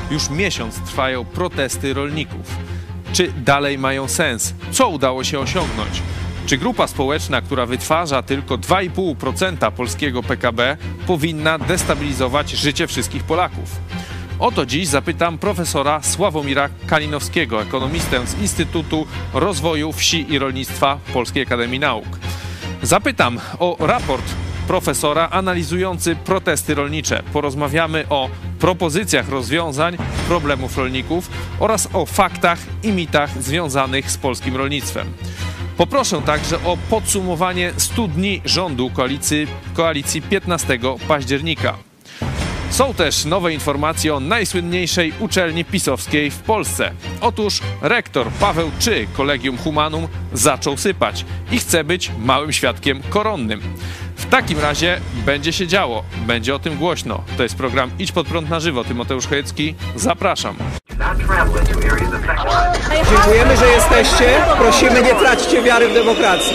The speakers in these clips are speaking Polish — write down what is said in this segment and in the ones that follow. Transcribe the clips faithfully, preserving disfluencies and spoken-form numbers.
Już miesiąc trwają protesty rolników. Czy dalej mają sens? Co udało się osiągnąć? Czy grupa społeczna, która wytwarza tylko dwa i pół procent polskiego P K B, powinna destabilizować życie wszystkich Polaków? O to dziś zapytam profesora Sławomira Kalinowskiego, ekonomistę z Instytutu Rozwoju Wsi i Rolnictwa Polskiej Akademii Nauk. Zapytam o raport profesora analizujący protesty rolnicze. Porozmawiamy o propozycjach rozwiązań problemów rolników oraz o faktach i mitach związanych z polskim rolnictwem. Poproszę także o podsumowanie stu dni rządu koalicji, koalicji piętnastego października. Są też nowe informacje o najsłynniejszej uczelni pisowskiej w Polsce. Otóż rektor Paweł Czy, Collegium Humanum, zaczął sypać i chce być małym świadkiem koronnym. W takim razie będzie się działo, będzie o tym głośno. To jest program Idź Pod Prąd na żywo. Tymoteusz Chojecki, zapraszam. Dziękujemy, że jesteście. Prosimy, nie traćcie wiary w demokrację.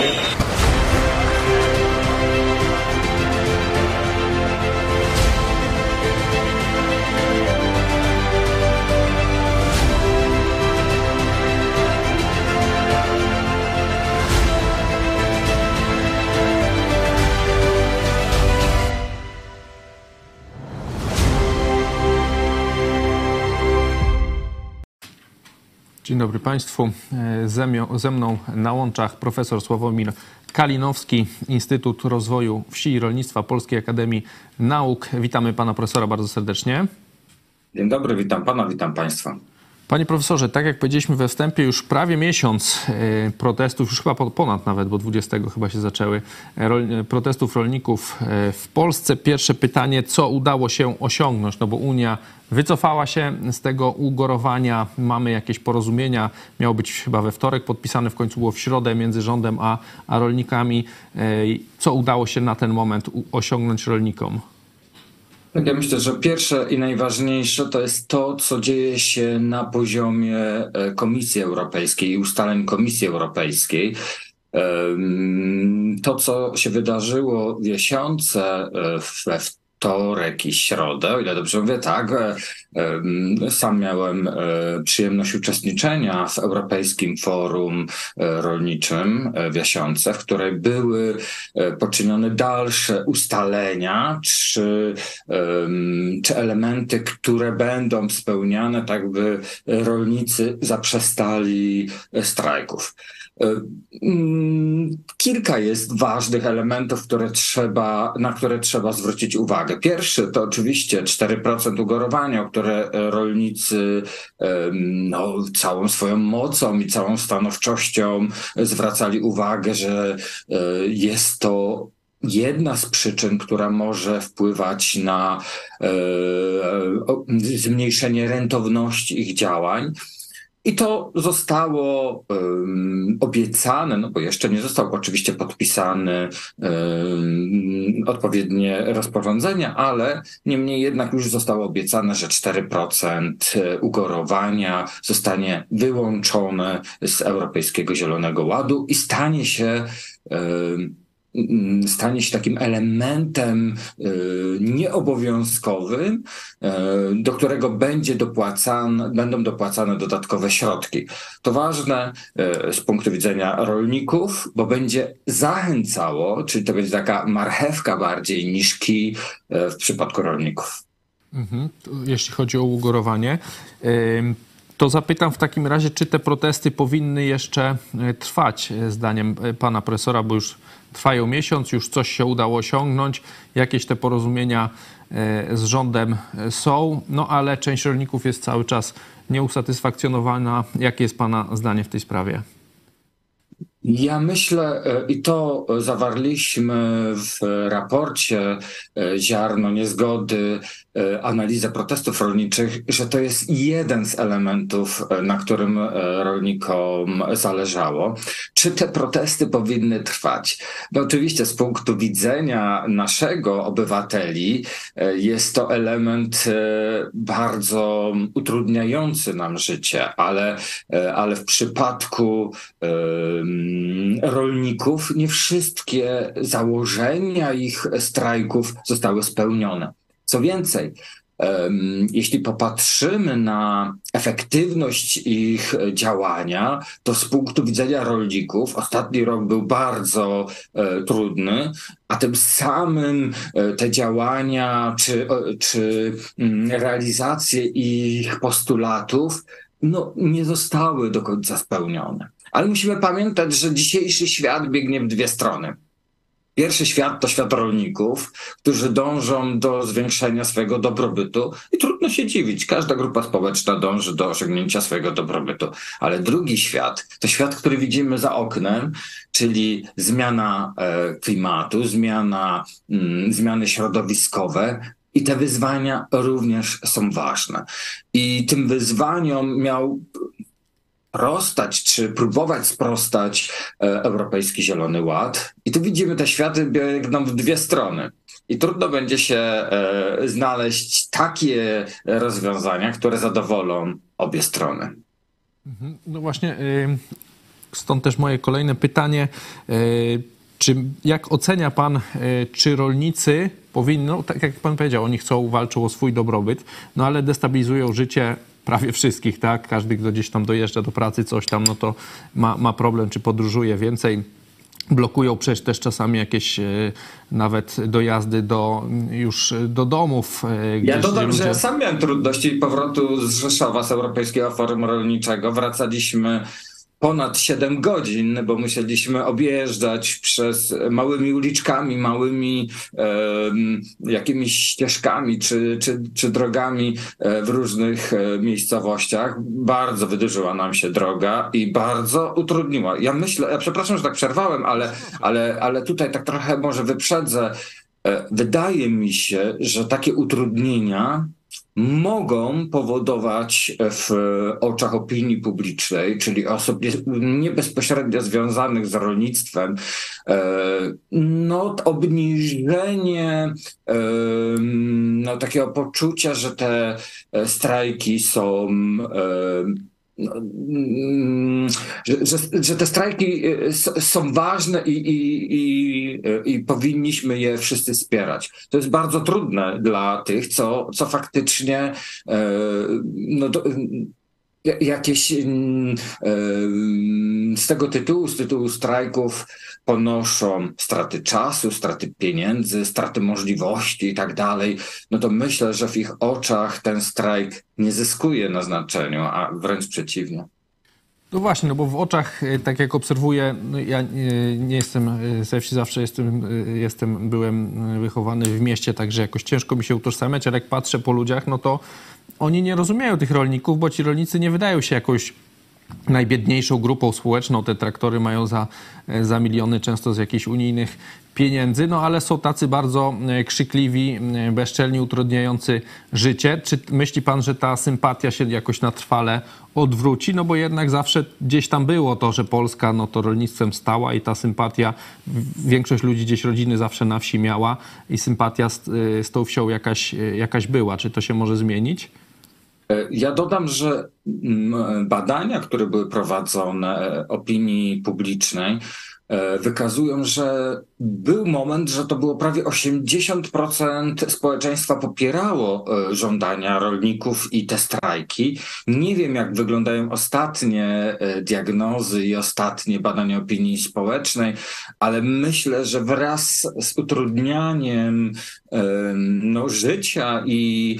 Dzień dobry Państwu. Ze mną na łączach profesor Sławomir Kalinowski, Instytut Rozwoju Wsi i Rolnictwa Polskiej Akademii Nauk. Witamy pana profesora bardzo serdecznie. Dzień dobry, witam pana, witam państwa. Panie profesorze, tak jak powiedzieliśmy we wstępie, już prawie miesiąc protestów, już chyba ponad nawet, bo dwudziestego chyba się zaczęły, protestów rolników w Polsce. Pierwsze pytanie, co udało się osiągnąć? No bo Unia wycofała się z tego ugorowania, mamy jakieś porozumienia, miało być chyba we wtorek podpisane, w końcu było w środę między rządem a, a rolnikami. Co udało się na ten moment osiągnąć rolnikom? Tak, ja myślę, że pierwsze i najważniejsze to jest to, co dzieje się na poziomie Komisji Europejskiej i ustaleń Komisji Europejskiej. To, co się wydarzyło w Jasiące we wtorek i środę, o ile dobrze mówię, tak, sam miałem przyjemność uczestniczenia w Europejskim Forum Rolniczym w Jasiące, w której były poczynione dalsze ustalenia, czy, czy elementy, które będą spełniane, tak by rolnicy zaprzestali strajków. Kilka jest ważnych elementów, które trzeba, na które trzeba zwrócić uwagę. Pierwszy to oczywiście cztery procent ugorowania, o które rolnicy no, całą swoją mocą i całą stanowczością zwracali uwagę, że jest to jedna z przyczyn, która może wpływać na zmniejszenie rentowności ich działań. I to zostało um, obiecane, no bo jeszcze nie został oczywiście podpisany um, odpowiednie rozporządzenie, ale niemniej jednak już zostało obiecane, że cztery procent ugorowania zostanie wyłączone z Europejskiego Zielonego Ładu i stanie się um, stanie się takim elementem y, nieobowiązkowym, y, do którego będzie dopłacane, będą dopłacane dodatkowe środki. To ważne y, z punktu widzenia rolników, bo będzie zachęcało, czyli to będzie taka marchewka bardziej niż kij y, w przypadku rolników. Mhm. Jeśli chodzi o ugorowanie, y to zapytam w takim razie, czy te protesty powinny jeszcze trwać, zdaniem pana profesora, bo już trwają miesiąc, już coś się udało osiągnąć, jakieś te porozumienia z rządem są, no ale część rolników jest cały czas nieusatysfakcjonowana. Jakie jest pana zdanie w tej sprawie? Ja myślę, i to zawarliśmy w raporcie Ziarno Niezgody, analizę protestów rolniczych, że to jest jeden z elementów, na którym rolnikom zależało. Czy te protesty powinny trwać? No oczywiście z punktu widzenia naszego obywateli jest to element bardzo utrudniający nam życie, ale, ale w przypadku rolników nie wszystkie założenia ich strajków zostały spełnione. Co więcej, Jeśli popatrzymy na efektywność ich działania, to z punktu widzenia rolników ostatni rok był bardzo trudny, a tym samym te działania czy, czy realizacje ich postulatów no, nie zostały do końca spełnione. Ale musimy pamiętać, że dzisiejszy świat biegnie w dwie strony. Pierwszy świat to świat rolników, którzy dążą do zwiększenia swojego dobrobytu i trudno się dziwić, każda grupa społeczna dąży do osiągnięcia swojego dobrobytu. Ale drugi świat to świat, który widzimy za oknem, czyli zmiana e, klimatu, zmiana, mm, zmiany środowiskowe. I te wyzwania również są ważne. I tym wyzwaniom miał sprostać, czy próbować sprostać e, Europejski Zielony Ład. I tu widzimy, te światy biegną w dwie strony. I trudno będzie się e, znaleźć takie rozwiązania, które zadowolą obie strony. No właśnie, y, stąd też moje kolejne pytanie. Y, czy jak ocenia pan, y, czy rolnicy powinno, tak jak pan powiedział, oni chcą, walczą o swój dobrobyt, no ale destabilizują życie prawie wszystkich, tak? Każdy, kto gdzieś tam dojeżdża do pracy, coś tam, no to ma, ma problem, czy podróżuje więcej. Blokują przecież też czasami jakieś e, nawet dojazdy do, już do domów. E, ja dodam, ludzie... że ja sam miałem trudności powrotu z Rzeszowa, z Europejskiego Forum Rolniczego. Wracaliśmy ponad siedem godzin, bo musieliśmy objeżdżać przez małymi uliczkami, małymi e, jakimiś ścieżkami czy, czy, czy drogami w różnych miejscowościach. Bardzo wydłużyła nam się droga i bardzo utrudniła. Ja myślę, ja przepraszam, że tak przerwałem, ale, ale, ale tutaj tak trochę może wyprzedzę. Wydaje mi się, że takie utrudnienia mogą powodować w oczach opinii publicznej, czyli osób nie bezpośrednio związanych z rolnictwem, no, obniżenie no, takiego poczucia, że te strajki są No, że, że, że te strajki są ważne i, i, i, i powinniśmy je wszyscy wspierać. To jest bardzo trudne dla tych, co, co faktycznie no, do, jakieś z tego tytułu, z tytułu strajków ponoszą straty czasu, straty pieniędzy, straty możliwości i tak dalej, no to myślę, że w ich oczach ten strajk nie zyskuje na znaczeniu, a wręcz przeciwnie. No właśnie, no bo w oczach, tak jak obserwuję, no ja nie, nie jestem ze wsi, zawsze jestem, jestem, byłem wychowany w mieście, także jakoś ciężko mi się utożsamiać, ale jak patrzę po ludziach, no to oni nie rozumieją tych rolników, bo ci rolnicy nie wydają się jakoś najbiedniejszą grupą społeczną. Te traktory mają za, za miliony często z jakichś unijnych pieniędzy, no ale są tacy bardzo krzykliwi, bezczelni, utrudniający życie. Czy myśli pan, że ta sympatia się jakoś na trwale odwróci? No bo jednak zawsze gdzieś tam było to, że Polska no to rolnictwem stała i ta sympatia, większość ludzi gdzieś rodziny zawsze na wsi miała i sympatia z, z tą wsią jakaś, jakaś była. Czy to się może zmienić? Ja dodam, że badania, które były prowadzone opinii publicznej, wykazują, że był moment, że to było prawie osiemdziesiąt procent społeczeństwa popierało żądania rolników i te strajki. Nie wiem, jak wyglądają ostatnie diagnozy i ostatnie badania opinii społecznej, ale myślę, że wraz z utrudnianiem no, życia i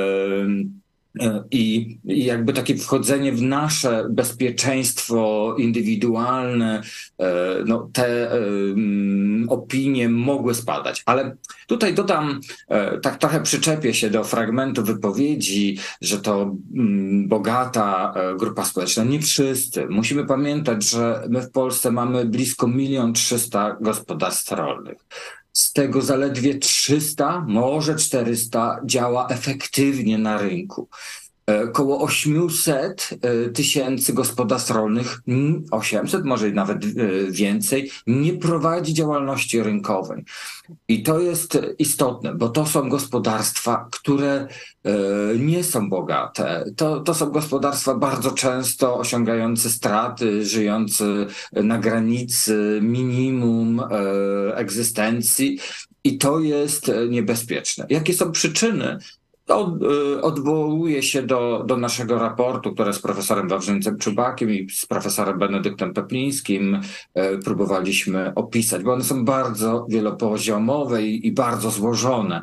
I, I jakby takie wchodzenie w nasze bezpieczeństwo indywidualne, no te um, opinie mogły spadać. Ale tutaj dodam, tak trochę przyczepię się do fragmentu wypowiedzi, że to um, bogata grupa społeczna. Nie wszyscy. Musimy pamiętać, że my w Polsce mamy blisko milion trzysta gospodarstw rolnych. Z tego zaledwie trzysta, może czterysta działa efektywnie na rynku. Koło osiemset tysięcy gospodarstw rolnych, osiemset, może nawet więcej, nie prowadzi działalności rynkowej. I to jest istotne, bo to są gospodarstwa, które nie są bogate. To, to są gospodarstwa bardzo często osiągające straty, żyjące na granicy minimum egzystencji i to jest niebezpieczne. Jakie są przyczyny Od, odwołuję się do, do naszego raportu, które z profesorem Wawrzyńcem Czubakiem i z profesorem Benedyktem Peplińskim próbowaliśmy opisać, bo one są bardzo wielopoziomowe i, i bardzo złożone.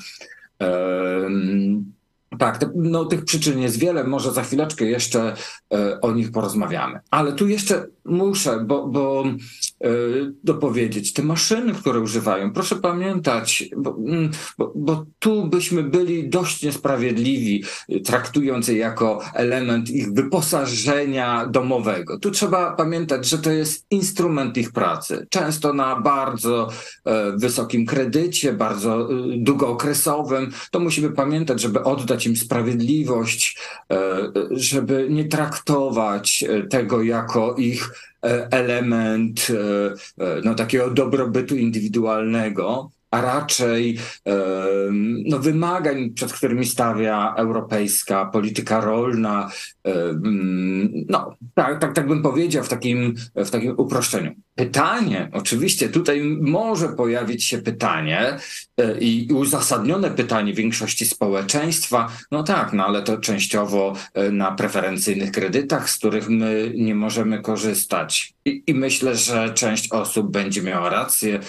Tak, no, tych przyczyn jest wiele, może za chwileczkę jeszcze e, o nich porozmawiamy. Ale tu jeszcze muszę bo, bo, e, dopowiedzieć, te maszyny, które używają, proszę pamiętać, bo, bo, bo tu byśmy byli dość niesprawiedliwi, traktując je jako element ich wyposażenia domowego. Tu trzeba pamiętać, że to jest instrument ich pracy, często na bardzo e, wysokim kredycie, bardzo e, długookresowym. To musimy pamiętać, żeby oddać im sprawiedliwość, żeby nie traktować tego jako ich element no, takiego dobrobytu indywidualnego, a raczej no, wymagań, przed którymi stawia europejska polityka rolna. No, tak, tak, tak bym powiedział w takim, w takim uproszczeniu. Pytanie, oczywiście tutaj może pojawić się pytanie i uzasadnione pytanie większości społeczeństwa, no tak, no ale to częściowo na preferencyjnych kredytach, z których my nie możemy korzystać. I, i myślę, że część osób będzie miała rację.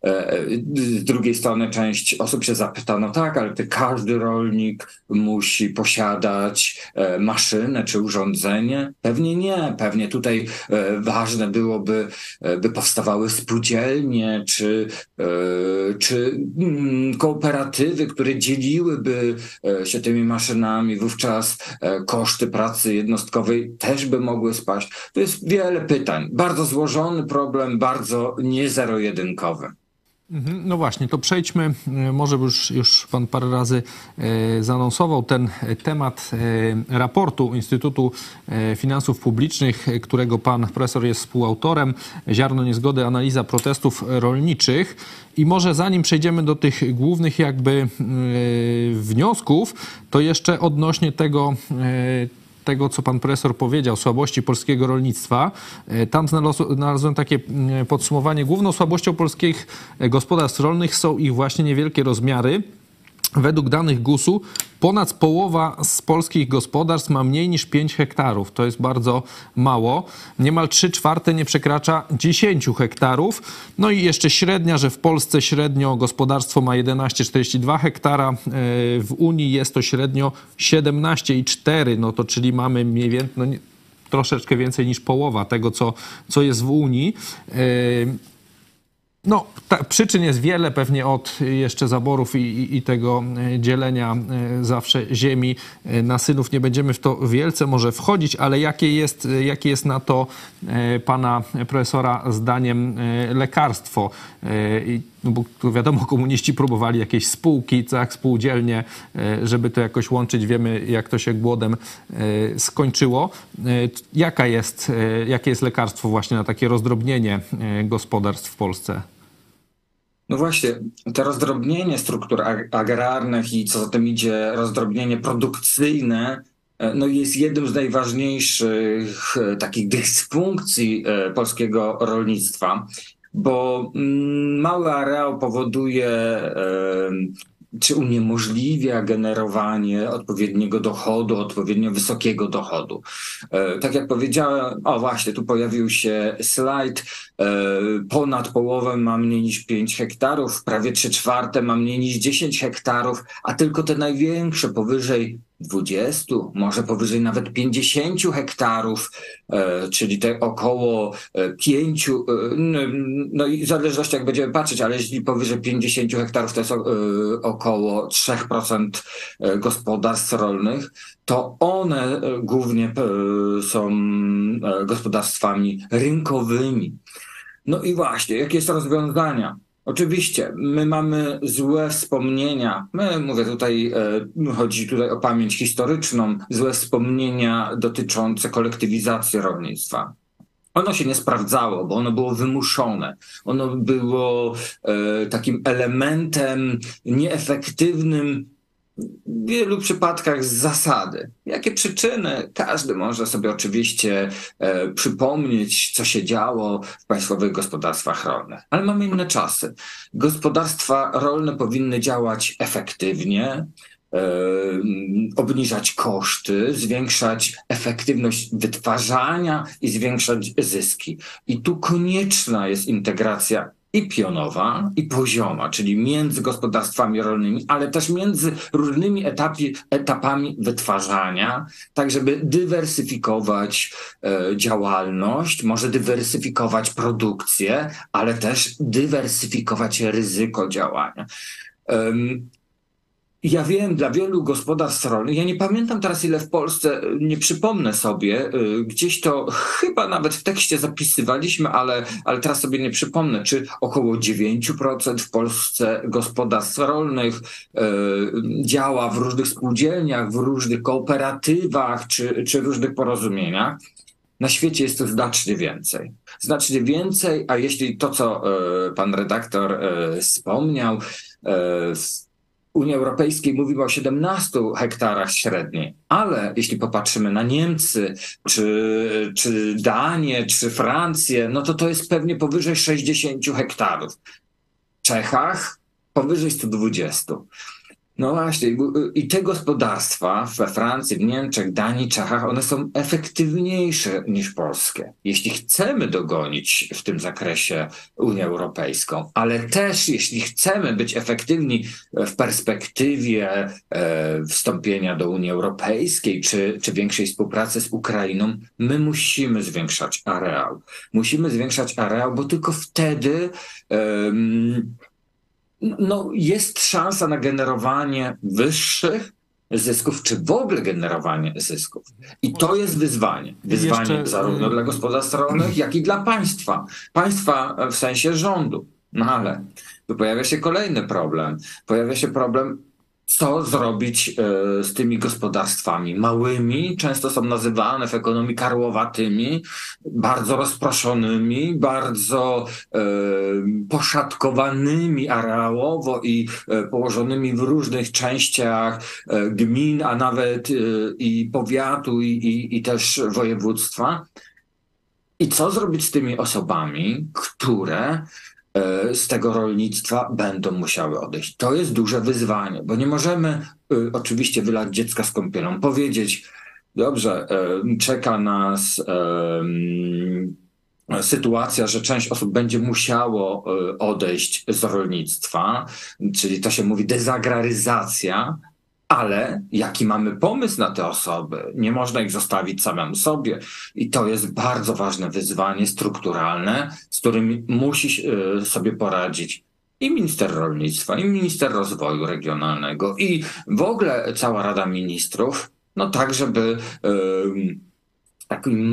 Z drugiej strony część osób się zapyta, no tak, ale ty, każdy rolnik musi posiadać maszynę czy urządzenie? Pewnie nie. Pewnie tutaj ważne byłoby, by powstawały spółdzielnie czy, czy kooperatywy, które dzieliłyby się tymi maszynami. Wówczas koszty pracy jednostkowej też by mogły spaść. To jest wiele pytań. Bardzo złożony problem, bardzo nie zero-jedynkowy. No właśnie, to przejdźmy, może już, już pan parę razy e, zaanonsował ten temat e, raportu Instytutu Finansów Publicznych, którego pan profesor jest współautorem, Ziarno Niezgody, analiza protestów rolniczych. I może zanim przejdziemy do tych głównych jakby e, wniosków, to jeszcze odnośnie tego e, tego, co pan profesor powiedział, słabości polskiego rolnictwa. Tam znalazłem takie podsumowanie. Główną słabością polskich gospodarstw rolnych są ich właśnie niewielkie rozmiary. Według danych gusu ponad połowa z polskich gospodarstw ma mniej niż pięć hektarów. To jest bardzo mało. Niemal trzy czwarte nie przekracza dziesięć hektarów. No i jeszcze średnia, że w Polsce średnio gospodarstwo ma jedenaście przecinek czterdzieści dwa hektara. W Unii jest to średnio siedemnaście przecinek cztery. No to czyli mamy mniej więcej, no nie, troszeczkę więcej niż połowa tego, co, co jest w Unii. No, ta, przyczyn jest wiele, pewnie od jeszcze zaborów i, i, i tego dzielenia zawsze ziemi na synów. Nie będziemy w to wielce może wchodzić, ale jakie jest, jakie jest na to pana profesora zdaniem lekarstwo? No bo wiadomo, komuniści próbowali jakieś spółki, tak, spółdzielnie, żeby to jakoś łączyć. Wiemy, jak to się głodem skończyło. Jaka jest, jakie jest lekarstwo właśnie na takie rozdrobnienie gospodarstw w Polsce? No właśnie, to rozdrobnienie struktur agrarnych i co za tym idzie rozdrobnienie produkcyjne, no jest jednym z najważniejszych takich dysfunkcji polskiego rolnictwa, bo mały areał powoduje czy uniemożliwia generowanie odpowiedniego dochodu, odpowiednio wysokiego dochodu. Tak jak powiedziałem, o właśnie, tu pojawił się slajd, ponad połowę ma mniej niż pięć hektarów, prawie trzy czwarte ma mniej niż dziesięć hektarów, a tylko te największe powyżej dwudziestu, może powyżej nawet pięćdziesięciu hektarów, czyli te około pięciu, no i w zależności jak będziemy patrzeć, ale jeśli powyżej pięćdziesięciu hektarów to jest około trzy procent gospodarstw rolnych, to one głównie są gospodarstwami rynkowymi. No i właśnie, jakie są rozwiązania? Oczywiście, my mamy złe wspomnienia, my, mówię tutaj, chodzi tutaj o pamięć historyczną, złe wspomnienia dotyczące kolektywizacji rolnictwa. Ono się nie sprawdzało, bo ono było wymuszone. Ono było e, takim elementem nieefektywnym w wielu przypadkach z zasady. Jakie przyczyny? Każdy może sobie oczywiście e, przypomnieć, co się działo w państwowych gospodarstwach rolnych. Ale mamy inne czasy. Gospodarstwa rolne powinny działać efektywnie, obniżać koszty, zwiększać efektywność wytwarzania i zwiększać zyski. I tu konieczna jest integracja i pionowa, i pozioma, czyli między gospodarstwami rolnymi, ale też między różnymi etapi, etapami wytwarzania, tak żeby dywersyfikować e, działalność, może dywersyfikować produkcję, ale też dywersyfikować ryzyko działania. Um, Ja wiem, dla wielu gospodarstw rolnych, ja nie pamiętam teraz ile w Polsce, nie przypomnę sobie, gdzieś to chyba nawet w tekście zapisywaliśmy, ale, ale teraz sobie nie przypomnę, czy około dziewięć procent w Polsce gospodarstw rolnych y, działa w różnych spółdzielniach, w różnych kooperatywach, czy, czy różnych porozumieniach. Na świecie jest to znacznie więcej. Znacznie więcej, a jeśli to, co y, pan redaktor y, wspomniał, y, w Unii Europejskiej mówimy o siedemnastu hektarach średniej, ale jeśli popatrzymy na Niemcy, czy, czy Danię, czy Francję, no to to jest pewnie powyżej sześćdziesięciu hektarów. W Czechach powyżej stu dwudziestu. No właśnie, i te gospodarstwa we Francji, w Niemczech, Danii, Czechach, one są efektywniejsze niż polskie. Jeśli chcemy dogonić w tym zakresie Unię Europejską, ale też jeśli chcemy być efektywni w perspektywie e, wstąpienia do Unii Europejskiej, czy, czy większej współpracy z Ukrainą, my musimy zwiększać areał. Musimy zwiększać areał, bo tylko wtedy e, no, jest szansa na generowanie wyższych zysków, czy w ogóle generowanie zysków. I to jest wyzwanie. Wyzwanie Jeszcze... zarówno dla gospodarstw rolnych, jak i dla państwa. Państwa w sensie rządu. No ale tu pojawia się kolejny problem. Pojawia się problem, co zrobić y, z tymi gospodarstwami małymi, często są nazywane w ekonomii karłowatymi, bardzo rozproszonymi, bardzo y, poszatkowanymi areałowo i y, położonymi w różnych częściach y, gmin, a nawet y, i powiatu, i, i, i też województwa. I co zrobić z tymi osobami, które z tego rolnictwa będą musiały odejść. To jest duże wyzwanie, bo nie możemy y, oczywiście wylać dziecka z kąpielą, powiedzieć, dobrze, y, czeka nas y, sytuacja, że część osób będzie musiało y, odejść z rolnictwa, czyli to się mówi dezagraryzacja, ale jaki mamy pomysł na te osoby? Nie można ich zostawić samym sobie. I to jest bardzo ważne wyzwanie strukturalne, z którym musi sobie poradzić i minister rolnictwa, i minister rozwoju regionalnego, i w ogóle cała Rada Ministrów, no tak, żeby yy, w takim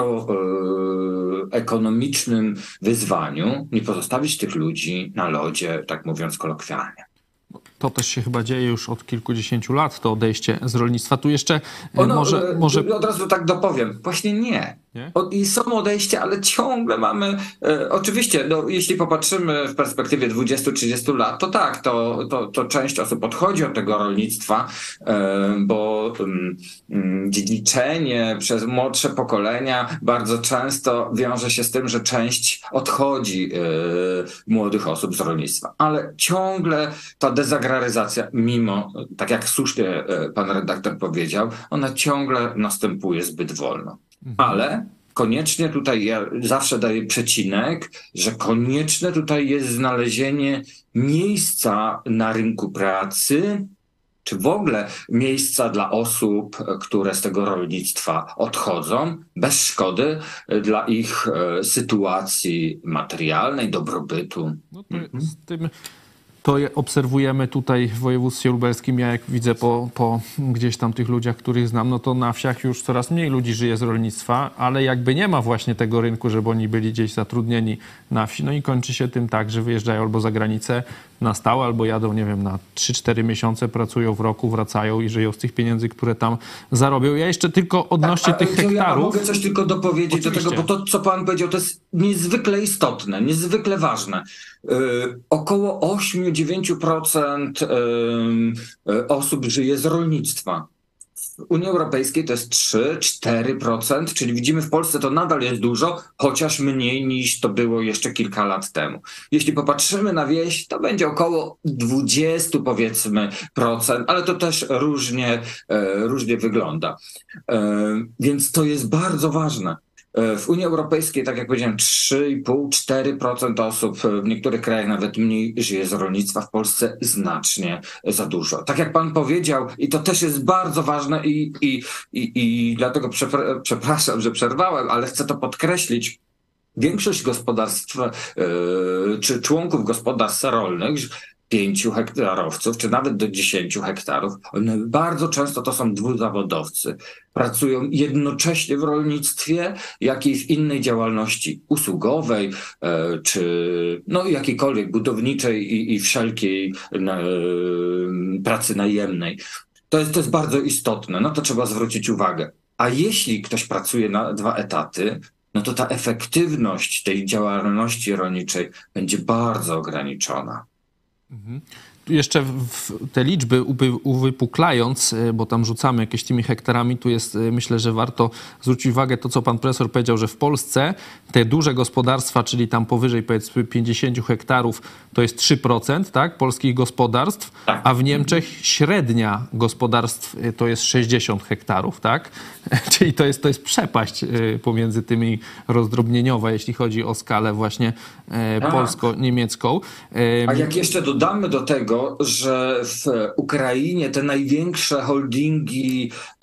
makroekonomicznym wyzwaniu nie pozostawić tych ludzi na lodzie, tak mówiąc kolokwialnie. To też się chyba dzieje już od kilkudziesięciu lat, to odejście z rolnictwa. Tu jeszcze ono, może, może... Od razu tak dopowiem. Właśnie nie. nie? O, I są odejścia, ale ciągle mamy... E, oczywiście, no, jeśli popatrzymy w perspektywie dwudziestu trzydziestu lat, to tak, to, to, to część osób odchodzi od tego rolnictwa, e, bo um, dziedziczenie przez młodsze pokolenia bardzo często wiąże się z tym, że część odchodzi e, młodych osób z rolnictwa. Ale ciągle ta dezagraryzacja, mimo, tak jak słusznie pan redaktor powiedział, ona ciągle następuje zbyt wolno. Mhm. Ale koniecznie tutaj, ja zawsze daję przecinek, że konieczne tutaj jest znalezienie miejsca na rynku pracy, czy w ogóle miejsca dla osób, które z tego rolnictwa odchodzą, bez szkody dla ich sytuacji materialnej, dobrobytu. No to mhm. z tym... To obserwujemy tutaj w województwie lubelskim. Ja jak widzę po, po gdzieś tam tych ludziach, których znam, no to na wsiach już coraz mniej ludzi żyje z rolnictwa, ale jakby nie ma właśnie tego rynku, żeby oni byli gdzieś zatrudnieni na wsi. No i kończy się tym tak, że wyjeżdżają albo za granicę na stałe, albo jadą, nie wiem, na trzy cztery miesiące, pracują w roku, wracają i żyją z tych pieniędzy, które tam zarobią. Ja jeszcze tylko odnośnie tak, tych hektarów... Ja mogę coś tylko dopowiedzieć do tego, bo to, co pan powiedział, to jest niezwykle istotne, niezwykle ważne. Yy, około osiem do dziewięciu procent yy, osób żyje z rolnictwa. W Unii Europejskiej to jest trzy cztery procent, czyli widzimy, w Polsce to nadal jest dużo, chociaż mniej niż to było jeszcze kilka lat temu. Jeśli popatrzymy na wieś, to będzie około dwadzieścia powiedzmy procent, ale to też różnie, różnie wygląda. Więc to jest bardzo ważne. W Unii Europejskiej, tak jak powiedziałem, trzy i pół do czterech procent osób, w niektórych krajach nawet mniej, żyje z rolnictwa, w Polsce znacznie za dużo. Tak jak pan powiedział, i to też jest bardzo ważne i, i, i, i dlatego przepra- przepraszam, że przerwałem, ale chcę to podkreślić. Większość gospodarstw yy, czy członków gospodarstw rolnych, pięciu hektarowców, czy nawet do dziesięciu hektarów, one bardzo często to są dwuzawodowcy. Pracują jednocześnie w rolnictwie, jak i w innej działalności usługowej, e, czy no, jakiejkolwiek budowniczej i, i wszelkiej na, e, pracy najemnej. To jest, to jest bardzo istotne, no to trzeba zwrócić uwagę. A jeśli ktoś pracuje na dwa etaty, no to ta efektywność tej działalności rolniczej będzie bardzo ograniczona. Mhm. Jeszcze w te liczby uwypuklając, bo tam rzucamy jakieś tymi hektarami, tu jest, myślę, że warto zwrócić uwagę to, co pan profesor powiedział, że w Polsce te duże gospodarstwa, czyli tam powyżej powiedzmy pięćdziesiąt hektarów, to jest trzy procent, tak, polskich gospodarstw, a w Niemczech średnia gospodarstw to jest sześćdziesiąt hektarów, tak? Czyli to jest, to jest przepaść pomiędzy tymi rozdrobnieniowa, jeśli chodzi o skalę właśnie polsko-niemiecką. A jak jeszcze dodamy do tego, że w Ukrainie te największe holdingi e,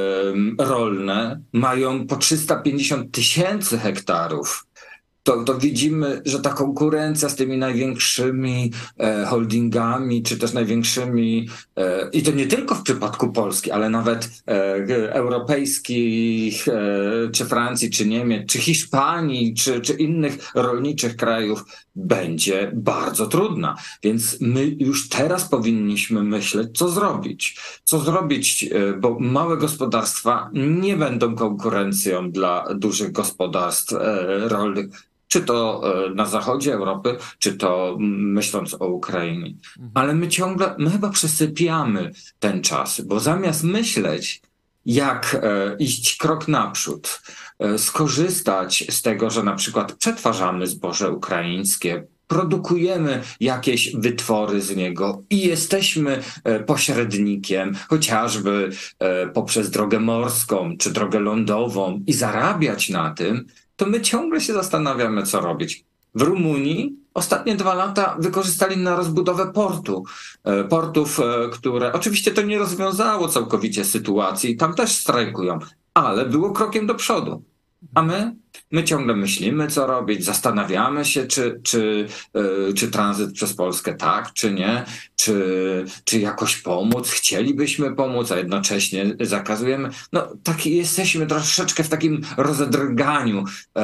rolne mają po trzysta pięćdziesiąt tysięcy hektarów, to, to widzimy, że ta konkurencja z tymi największymi e, holdingami, czy też największymi, e, i to nie tylko w przypadku Polski, ale nawet e, europejskich, e, czy Francji, czy Niemiec, czy Hiszpanii, czy, czy innych rolniczych krajów, będzie bardzo trudna. Więc my już teraz powinniśmy myśleć, co zrobić. Co zrobić, e, bo małe gospodarstwa nie będą konkurencją dla dużych gospodarstw e, rolnych, czy to na zachodzie Europy, czy to myśląc o Ukrainie. Ale my ciągle, my chyba przesypiamy ten czas, bo zamiast myśleć, jak e, iść krok naprzód, e, skorzystać z tego, że na przykład przetwarzamy zboże ukraińskie, produkujemy jakieś wytwory z niego i jesteśmy e, pośrednikiem, chociażby e, poprzez drogę morską czy drogę lądową i zarabiać na tym, to my ciągle się zastanawiamy, co robić. W Rumunii ostatnie dwa lata wykorzystali na rozbudowę portu. Portów, które oczywiście to nie rozwiązało całkowicie sytuacji, tam też strajkują, ale było krokiem do przodu. A my? My ciągle myślimy, co robić, zastanawiamy się, czy, czy, yy, czy tranzyt przez Polskę tak, czy nie, czy, czy jakoś pomóc, chcielibyśmy pomóc, a jednocześnie zakazujemy. No tak jesteśmy troszeczkę w takim rozedrganiu yy,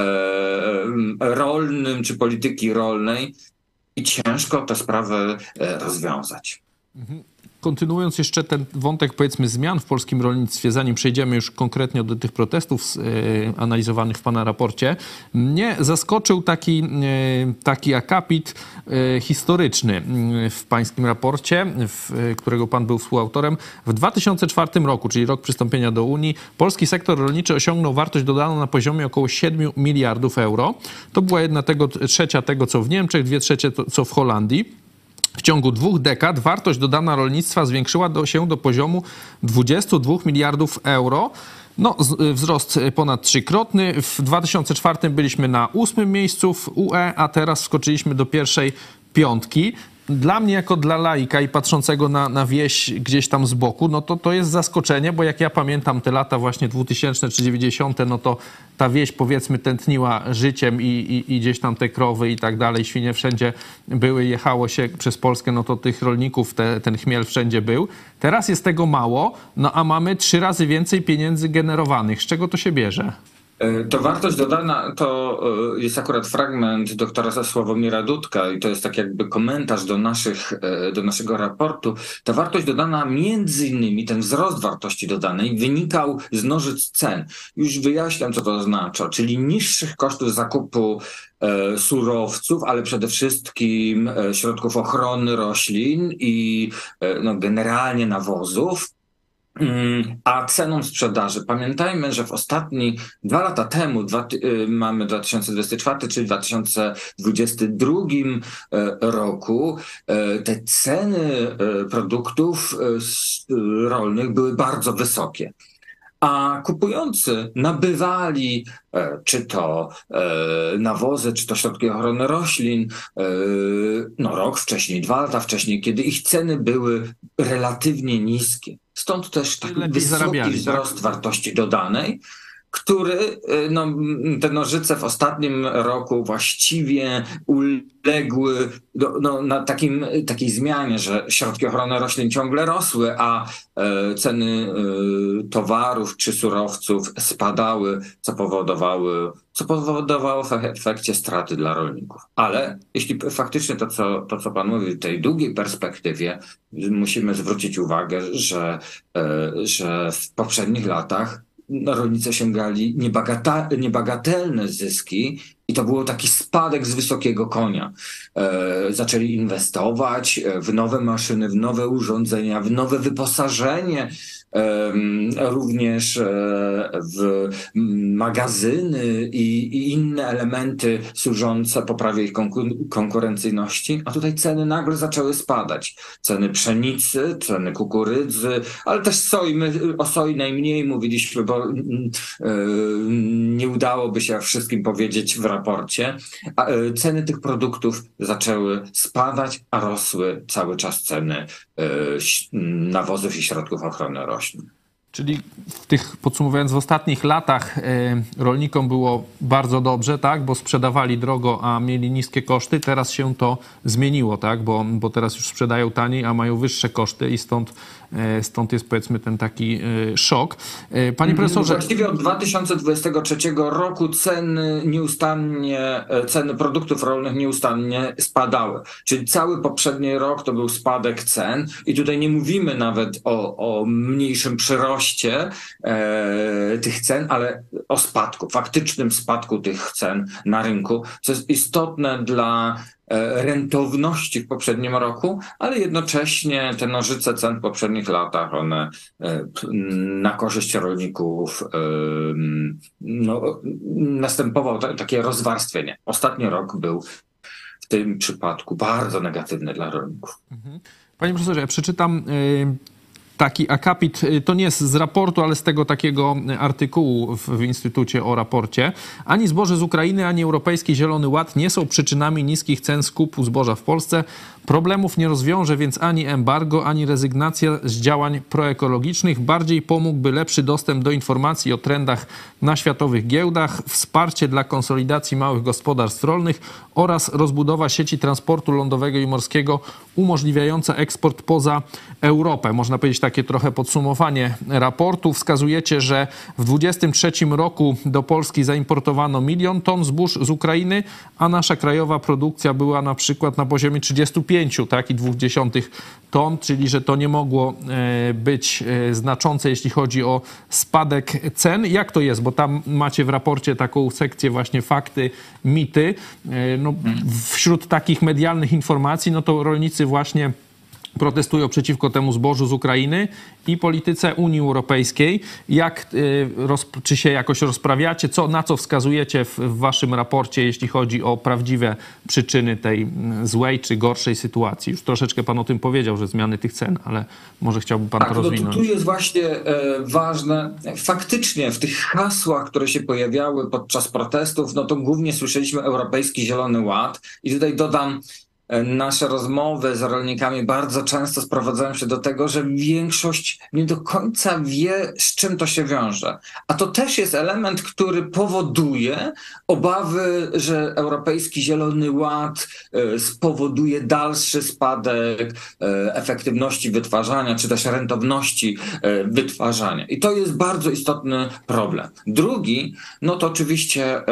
rolnym, czy polityki rolnej i ciężko tę sprawę yy, rozwiązać. Mhm. Kontynuując jeszcze ten wątek, powiedzmy, zmian w polskim rolnictwie, zanim przejdziemy już konkretnie do tych protestów e, analizowanych w pana raporcie, mnie zaskoczył taki, e, taki akapit e, historyczny w pańskim raporcie, w, którego pan był współautorem. W dwa tysiące czwartym roku, czyli rok przystąpienia do Unii, polski sektor rolniczy osiągnął wartość dodaną na poziomie około siedmiu miliardów euro. To była jedna tego, trzecia tego, co w Niemczech, dwie trzecie to, co w Holandii. W ciągu dwóch dekad wartość dodana rolnictwa zwiększyła do, się do poziomu dwudziestu dwóch miliardów euro. No, wzrost ponad trzykrotny. W dwa tysiące czwartym byliśmy na ósmym miejscu w U E, a teraz wskoczyliśmy do pierwszej piątki. Dla mnie, jako dla laika i patrzącego na, na wieś gdzieś tam z boku, no to to jest zaskoczenie, bo jak ja pamiętam te lata właśnie dwutysięczne czy dziewięćdziesiąte, no to ta wieś, powiedzmy, tętniła życiem i, i, i gdzieś tam te krowy i tak dalej, świnie wszędzie były, jechało się przez Polskę, no to tych rolników, te, ten chmiel wszędzie był. Teraz jest tego mało, no a mamy trzy razy więcej pieniędzy generowanych. Z czego to się bierze? To wartość dodana to jest akurat fragment doktora Sławomira Dudka i to jest tak jakby komentarz do, naszych, do naszego raportu. Ta wartość dodana, między innymi ten wzrost wartości dodanej, wynikał z nożyc cen. Już wyjaśniam, co to oznacza, czyli niższych kosztów zakupu e, surowców, ale przede wszystkim środków ochrony roślin i e, no, generalnie nawozów, A ceną sprzedaży, pamiętajmy, że w ostatni, dwa lata temu, dwa, mamy dwa tysiące dwudziesty czwarty, czyli w dwa tysiące dwudziestym drugim roku, te ceny produktów rolnych były bardzo wysokie. A kupujący nabywali czy to nawozy, czy to środki ochrony roślin, no rok wcześniej, dwa lata wcześniej, kiedy ich ceny były relatywnie niskie. Stąd też taki wysoki wzrost tak? wartości dodanej, który, no, te nożyce w ostatnim roku właściwie uległy do, no, na takim, takiej zmianie, że środki ochrony roślin ciągle rosły, a e, ceny e, towarów czy surowców spadały, co powodowały, co powodowało w efekcie straty dla rolników. Ale jeśli faktycznie to, co, to, co pan mówi, w tej długiej perspektywie, musimy zwrócić uwagę, że, e, że w poprzednich latach rolnicy osiągali niebagata- niebagatelne zyski i to był taki spadek z wysokiego konia. E, zaczęli inwestować w nowe maszyny, w nowe urządzenia, w nowe wyposażenie, e, również e, w magazyny i, i inne elementy służące poprawie ich konkur- konkurencyjności, a tutaj ceny nagle zaczęły spadać. Ceny pszenicy, ceny kukurydzy, ale też soi. My o soi najmniej mówiliśmy, bo e, nie udałoby się wszystkim powiedzieć w raporcie. A, e, ceny tych produktów zaczęły spadać, a rosły cały czas ceny e, nawozów i środków ochrony roślin. Czyli w tych, podsumowując, w ostatnich latach y, rolnikom było bardzo dobrze, tak, bo sprzedawali drogo, a mieli niskie koszty. Teraz się to zmieniło, tak, bo, bo teraz już sprzedają taniej, a mają wyższe koszty i stąd, y, stąd jest, powiedzmy, ten taki y, szok. Y, panie profesorze... Właściwie od dwa tysiące dwudziestego trzeciego roku ceny nieustannie, ceny produktów rolnych nieustannie spadały. Czyli cały poprzedni rok to był spadek cen i tutaj nie mówimy nawet o, o mniejszym przyroście E, tych cen, ale o spadku, faktycznym spadku tych cen na rynku, co jest istotne dla e, rentowności w poprzednim roku, ale jednocześnie te nożyce cen w poprzednich latach, one e, na korzyść rolników e, no, następowało t- takie rozwarstwienie. Ostatni rok był w tym przypadku bardzo negatywny dla rolników. Panie profesorze, ja przeczytam y- taki akapit, to nie jest z raportu, ale z tego takiego artykułu w, w Instytucie o raporcie. Ani zboże z Ukrainy, ani Europejski Zielony Ład nie są przyczynami niskich cen skupu zboża w Polsce. Problemów nie rozwiąże więc ani embargo, ani rezygnacja z działań proekologicznych. Bardziej pomógłby lepszy dostęp do informacji o trendach na światowych giełdach, wsparcie dla konsolidacji małych gospodarstw rolnych oraz rozbudowa sieci transportu lądowego i morskiego umożliwiająca eksport poza Europę. Można powiedzieć takie trochę podsumowanie raportu. Wskazujecie, że w dwudziestym trzecim roku do Polski zaimportowano milion ton zbóż z Ukrainy, a nasza krajowa produkcja była na przykład na poziomie trzydziestu pięciu, tak, i dwóch dziesiątych ton, czyli że to nie mogło być znaczące, jeśli chodzi o spadek cen. Jak to jest? Bo tam macie w raporcie taką sekcję właśnie fakty, mity. No, wśród takich medialnych informacji, no to rolnicy właśnie protestują przeciwko temu zbożu z Ukrainy i polityce Unii Europejskiej. Jak, roz, czy się jakoś rozprawiacie? Co, na co wskazujecie w, w waszym raporcie, jeśli chodzi o prawdziwe przyczyny tej złej czy gorszej sytuacji? Już troszeczkę pan o tym powiedział, że zmiany tych cen, ale może chciałby pan tak, to rozwinąć. Tu jest właśnie e, ważne. Faktycznie w tych hasłach, które się pojawiały podczas protestów, no to głównie słyszeliśmy Europejski Zielony Ład i tutaj dodam, nasze rozmowy z rolnikami bardzo często sprowadzają się do tego, że większość nie do końca wie, z czym to się wiąże. A to też jest element, który powoduje obawy, że Europejski Zielony Ład spowoduje dalszy spadek efektywności wytwarzania, czy też rentowności wytwarzania. I to jest bardzo istotny problem. Drugi, no to oczywiście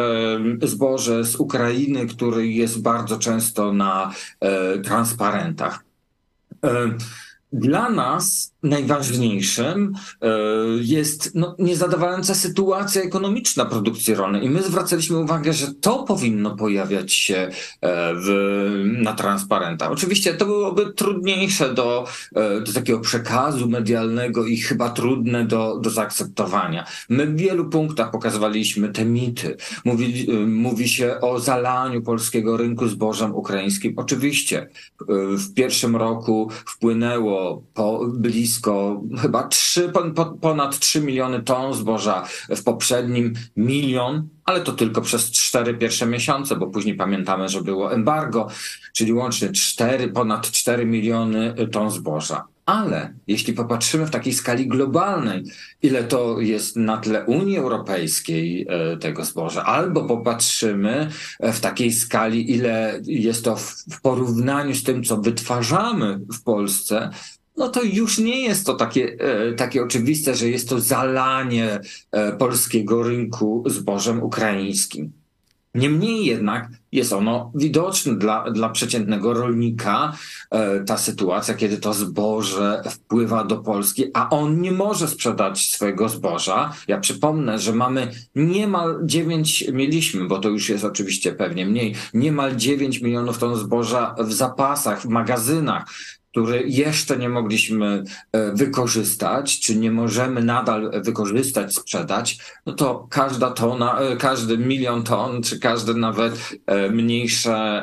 zboże z Ukrainy, który jest bardzo często na transparentach. Dla nas najważniejszym jest no, niezadowalająca sytuacja ekonomiczna produkcji rolnej i my zwracaliśmy uwagę, że to powinno pojawiać się w, na transparentach. Oczywiście to byłoby trudniejsze do, do takiego przekazu medialnego i chyba trudne do, do zaakceptowania. My w wielu punktach pokazywaliśmy te mity. Mówi, mówi się o zalaniu polskiego rynku zbożem ukraińskim. Oczywiście w pierwszym roku wpłynęło po blisko chyba trzy, ponad trzy miliony ton zboża, w poprzednim milion, ale to tylko przez cztery pierwsze miesiące, bo później pamiętamy, że było embargo, czyli łącznie cztery, ponad cztery miliony ton zboża. Ale jeśli popatrzymy w takiej skali globalnej, ile to jest na tle Unii Europejskiej tego zboża, albo popatrzymy w takiej skali, ile jest to w porównaniu z tym, co wytwarzamy w Polsce, no to już nie jest to takie, takie oczywiste, że jest to zalanie polskiego rynku zbożem ukraińskim. Niemniej jednak jest ono widoczne dla, dla przeciętnego rolnika, ta sytuacja, kiedy to zboże wpływa do Polski, a on nie może sprzedać swojego zboża. Ja przypomnę, że mamy niemal dziewięć, mieliśmy, bo to już jest oczywiście pewnie mniej, niemal dziewięć milionów ton zboża w zapasach, w magazynach, które jeszcze nie mogliśmy wykorzystać, czy nie możemy nadal wykorzystać, sprzedać, no to każda tona, każdy milion ton, czy każda nawet mniejsza,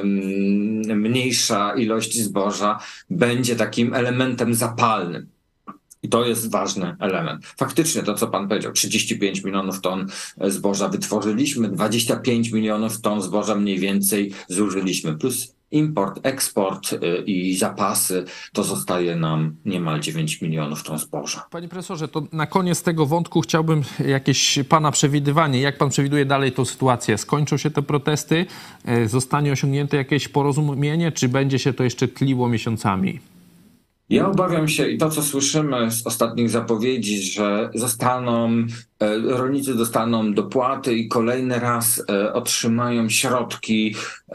mniejsza ilość zboża będzie takim elementem zapalnym. I to jest ważny element. Faktycznie to, co pan powiedział, trzydzieści pięć milionów ton zboża wytworzyliśmy, dwadzieścia pięć milionów ton zboża mniej więcej zużyliśmy, plus import, eksport i zapasy, to zostaje nam niemal dziewięć milionów ton zboża. Panie profesorze, to na koniec tego wątku chciałbym jakieś pana przewidywanie. Jak pan przewiduje dalej tą sytuację? Skończą się te protesty? Zostanie osiągnięte jakieś porozumienie? Czy będzie się to jeszcze tliło miesiącami? Ja obawiam się i to, co słyszymy z ostatnich zapowiedzi, że zostaną, rolnicy dostaną dopłaty i kolejny raz otrzymają środki,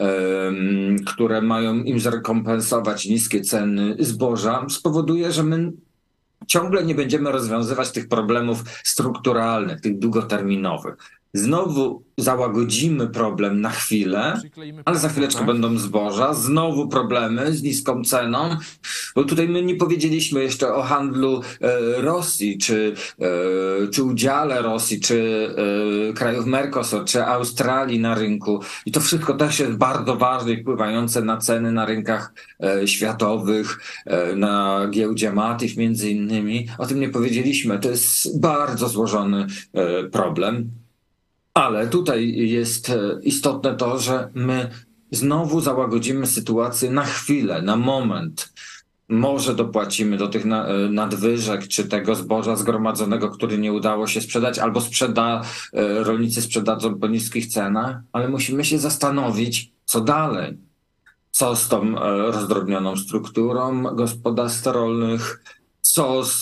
które mają im zrekompensować niskie ceny zboża, spowoduje, że my ciągle nie będziemy rozwiązywać tych problemów strukturalnych, tych długoterminowych. Znowu załagodzimy problem na chwilę, ale za chwileczkę tak? będą zboża, znowu problemy z niską ceną, bo tutaj my nie powiedzieliśmy jeszcze o handlu e, Rosji, czy, e, czy udziale Rosji, czy e, krajów Mercosur, czy Australii na rynku. I to wszystko też jest bardzo ważne i wpływające na ceny na rynkach e, światowych, e, na giełdzie Matif między innymi. O tym nie powiedzieliśmy. To jest bardzo złożony e, problem. Ale tutaj jest istotne to, że my znowu załagodzimy sytuację na chwilę, na moment. Może dopłacimy do tych nadwyżek, czy tego zboża zgromadzonego, który nie udało się sprzedać, albo sprzeda, rolnicy sprzedadzą po niskich cenach, ale musimy się zastanowić, co dalej. Co z tą rozdrobnioną strukturą gospodarstw rolnych, co z,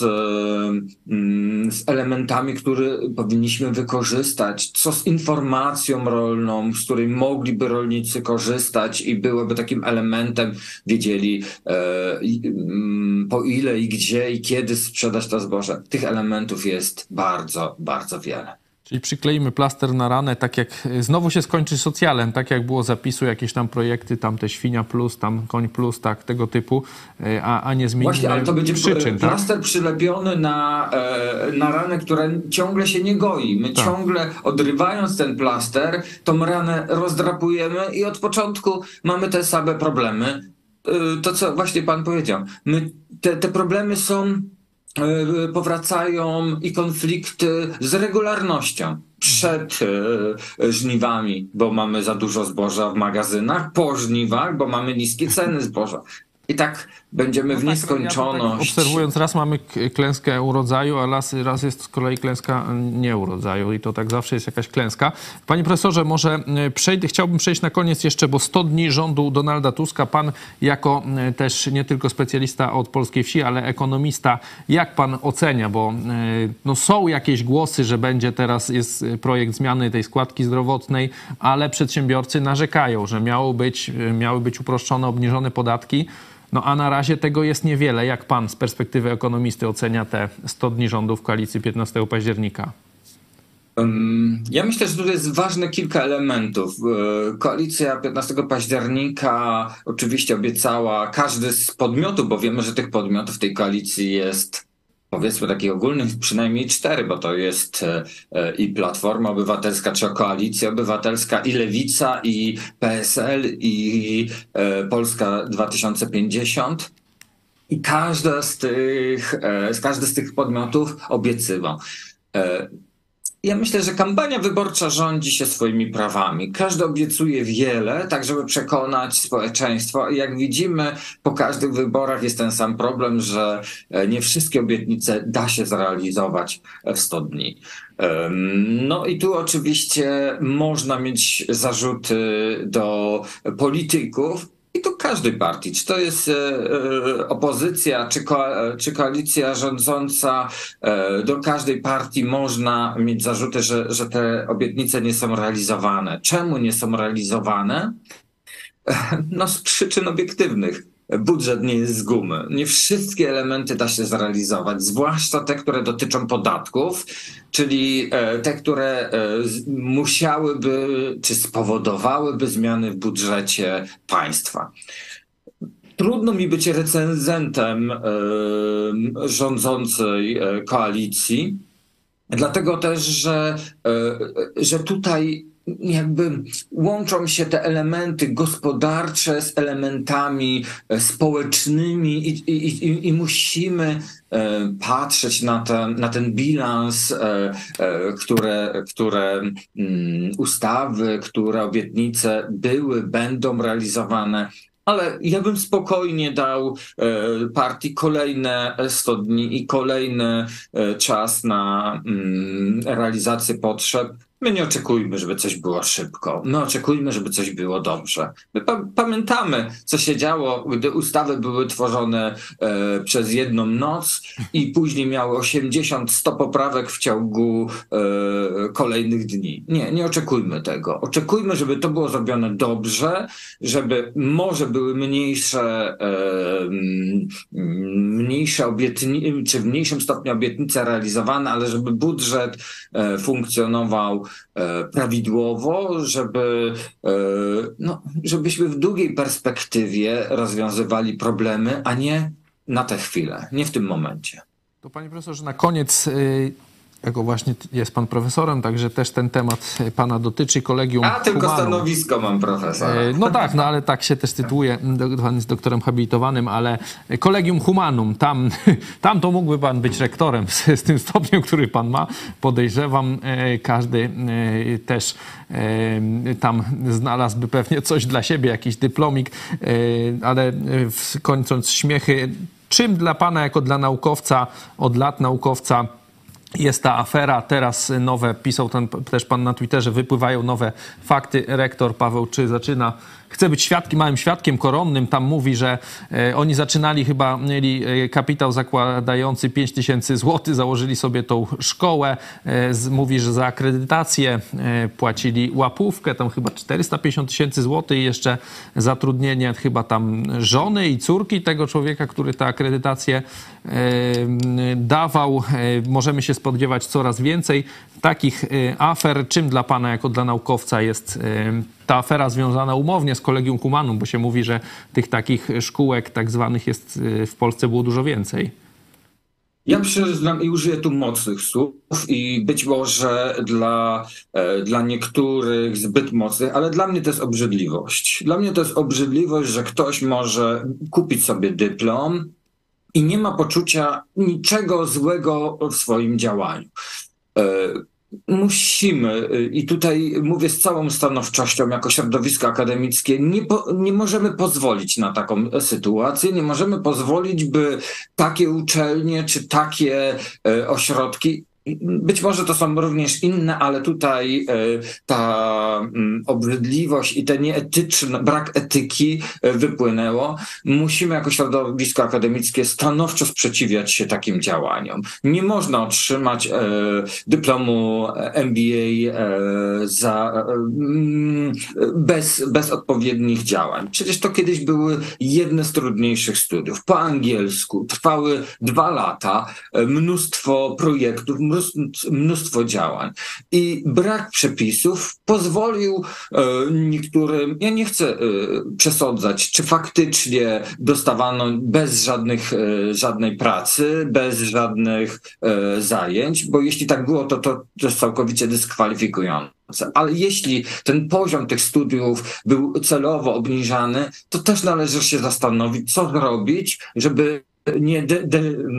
z elementami, które powinniśmy wykorzystać, co z informacją rolną, z której mogliby rolnicy korzystać i byłoby takim elementem, wiedzieli e, po ile i gdzie i kiedy sprzedać to zboże. Tych elementów jest bardzo, bardzo wiele. Czyli przykleimy plaster na ranę, tak jak znowu się skończy socjalem, tak jak było zapisu, jakieś tam projekty, tam te świnia plus, tam koń plus, tak, tego typu, a, a nie zmienimy Właśnie, ale to będzie przyczyn, plaster tak? przylepiony na, na ranę, która ciągle się nie goi. My tak. ciągle odrywając ten plaster, tą ranę rozdrapujemy i od początku mamy te same problemy. To, co właśnie pan powiedział. My, te, te problemy są... powracają i konflikty z regularnością. Przed e, żniwami, bo mamy za dużo zboża w magazynach, po żniwach, bo mamy niskie ceny zboża. I tak będziemy no w tak, nieskończoność. Ja tak obserwując, raz mamy klęskę urodzaju, a raz, raz jest z kolei klęska nieurodzaju i to tak zawsze jest jakaś klęska. Panie profesorze, może przejdę, chciałbym przejść na koniec jeszcze, bo sto dni rządu Donalda Tuska, pan jako też nie tylko specjalista od polskiej wsi, ale ekonomista, jak pan ocenia, bo no, są jakieś głosy, że będzie teraz, jest projekt zmiany tej składki zdrowotnej, ale przedsiębiorcy narzekają, że miało być, miały być uproszczone, obniżone podatki. No a na razie tego jest niewiele. Jak pan z perspektywy ekonomisty ocenia te sto dni rządów koalicji piętnastego października? Ja myślę, że tutaj jest ważne kilka elementów. Koalicja piętnastego października oczywiście obiecała, każdy z podmiotów, bo wiemy, że tych podmiotów w tej koalicji jest, powiedzmy takich ogólnych, przynajmniej cztery, bo to jest i Platforma Obywatelska, czy Koalicja Obywatelska, i Lewica, i P S L, i Polska dwa tysiące pięćdziesiąt. I każda z tych, każdy z tych podmiotów obiecywał. Ja myślę, że kampania wyborcza rządzi się swoimi prawami. Każdy obiecuje wiele, tak żeby przekonać społeczeństwo. I jak widzimy, po każdych wyborach jest ten sam problem, że nie wszystkie obietnice da się zrealizować w sto dni. No i tu oczywiście można mieć zarzuty do polityków, i to każdej partii, czy to jest e, opozycja, czy, ko, czy koalicja rządząca, e, do każdej partii można mieć zarzuty, że, że te obietnice nie są realizowane. Czemu nie są realizowane? E, no z przyczyn obiektywnych. Budżet nie jest z gumy. Nie wszystkie elementy da się zrealizować, zwłaszcza te, które dotyczą podatków, czyli te, które musiałyby czy spowodowałyby zmiany w budżecie państwa. Trudno mi być recenzentem rządzącej koalicji, dlatego też, że, że tutaj jakby łączą się te elementy gospodarcze z elementami społecznymi i, i, i, i musimy patrzeć na ten, na ten bilans, które, które ustawy, które obietnice były, będą realizowane. Ale ja bym spokojnie dał partii kolejne sto dni i kolejny czas na realizację potrzeb. My nie oczekujmy, żeby coś było szybko. My oczekujmy, żeby coś było dobrze. My pa- pamiętamy, co się działo, gdy ustawy były tworzone e, przez jedną noc i później miały osiemdziesiąt sto poprawek w ciągu e, kolejnych dni. Nie, nie oczekujmy tego. Oczekujmy, żeby to było zrobione dobrze, żeby może były mniejsze, e, mniejsze obietnice, czy w mniejszym stopniu obietnice realizowane, ale żeby budżet e, funkcjonował prawidłowo, żeby, no, żebyśmy w długiej perspektywie rozwiązywali problemy, a nie na tę chwilę, nie w tym momencie. To panie profesorze, na koniec, jako właśnie jest pan profesorem, także też ten temat pana dotyczy, Kolegium A tylko Humanum. Stanowisko mam, profesora. No tak, no ale tak się też tytułuje, pan jest doktorem habilitowanym, ale Kolegium Humanum, tam, tam to mógłby pan być rektorem z, z tym stopniem, który pan ma. Podejrzewam, każdy też tam znalazłby pewnie coś dla siebie, jakiś dyplomik, ale kończąc śmiechy, czym dla pana jako dla naukowca, od lat naukowca, jest ta afera, teraz nowe, pisał ten, też pan na Twitterze, wypływają nowe fakty. Rektor Paweł Czy zaczyna, chce być świadkiem, małym świadkiem koronnym. Tam mówi, że e, oni zaczynali chyba, mieli e, kapitał zakładający pięć tysięcy złotych, założyli sobie tą szkołę. E, z, mówi, że za akredytację e, płacili łapówkę, tam chyba czterysta pięćdziesiąt tysięcy złotych i jeszcze zatrudnienie chyba tam żony i córki tego człowieka, który tę akredytację e, dawał. E, możemy się spodziewać coraz więcej takich afer. Czym dla pana, jako dla naukowca, jest ta afera związana umownie z Kolegium Humanum, bo się mówi, że tych takich szkółek tak zwanych jest w Polsce było dużo więcej? Ja przyznam i użyję tu mocnych słów i być może dla, dla niektórych zbyt mocnych, ale dla mnie to jest obrzydliwość. Dla mnie to jest obrzydliwość, że ktoś może kupić sobie dyplom i nie ma poczucia niczego złego w swoim działaniu. Musimy, i tutaj mówię z całą stanowczością jako środowisko akademickie, nie, po, nie możemy pozwolić na taką sytuację, nie możemy pozwolić, by takie uczelnie czy takie ośrodki być może to są również inne, ale tutaj ta obrzydliwość i ten nieetyczny, brak etyki wypłynęło. Musimy jako środowisko akademickie stanowczo sprzeciwiać się takim działaniom. Nie można otrzymać dyplomu M B A za, bez, bez odpowiednich działań. Przecież to kiedyś były jedne z trudniejszych studiów. Po angielsku trwały dwa lata, mnóstwo projektów, mnóstwo działań. I brak przepisów pozwolił niektórym, ja nie chcę przesądzać, czy faktycznie dostawano bez żadnych, żadnej pracy, bez żadnych zajęć, bo jeśli tak było, to to jest całkowicie dyskwalifikujące. Ale jeśli ten poziom tych studiów był celowo obniżany, to też należy się zastanowić, co zrobić, żeby nie de, de,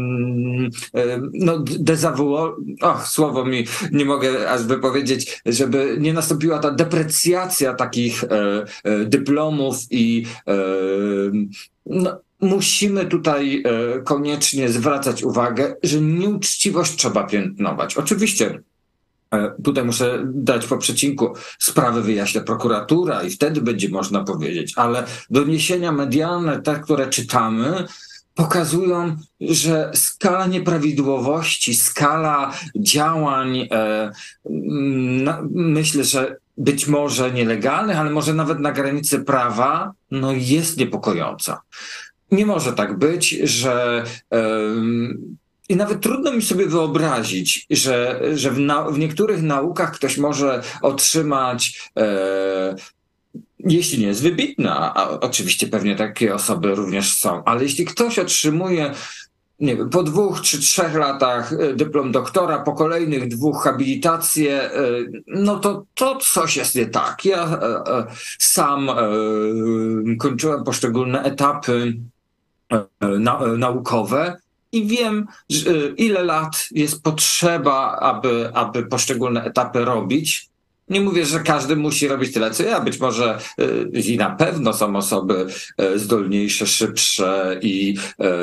no, dezawuować, och, słowo mi nie mogę aż wypowiedzieć, żeby nie nastąpiła ta deprecjacja takich e, e, dyplomów i e, no, musimy tutaj e, koniecznie zwracać uwagę, że nieuczciwość trzeba piętnować. Oczywiście tutaj muszę dać po przecinku, sprawę wyjaśnia prokuratura i wtedy będzie można powiedzieć, ale doniesienia medialne, te, które czytamy, pokazują, że skala nieprawidłowości, skala działań, e, na, myślę, że być może nielegalnych, ale może nawet na granicy prawa, no jest niepokojąca. Nie może tak być, że e, i nawet trudno mi sobie wyobrazić, że, że w, na, w niektórych naukach ktoś może otrzymać, e, jeśli nie jest wybitna, a oczywiście pewnie takie osoby również są, ale jeśli ktoś otrzymuje, nie wiem, po dwóch czy trzech latach dyplom doktora, po kolejnych dwóch habilitację, e, no to, to coś jest nie tak. Ja e, e, sam e, kończyłem poszczególne etapy e, na, e, naukowe, i wiem, ile lat jest potrzeba, aby, aby poszczególne etapy robić. Nie mówię, że każdy musi robić tyle, co ja. Być może i na pewno są osoby zdolniejsze, szybsze i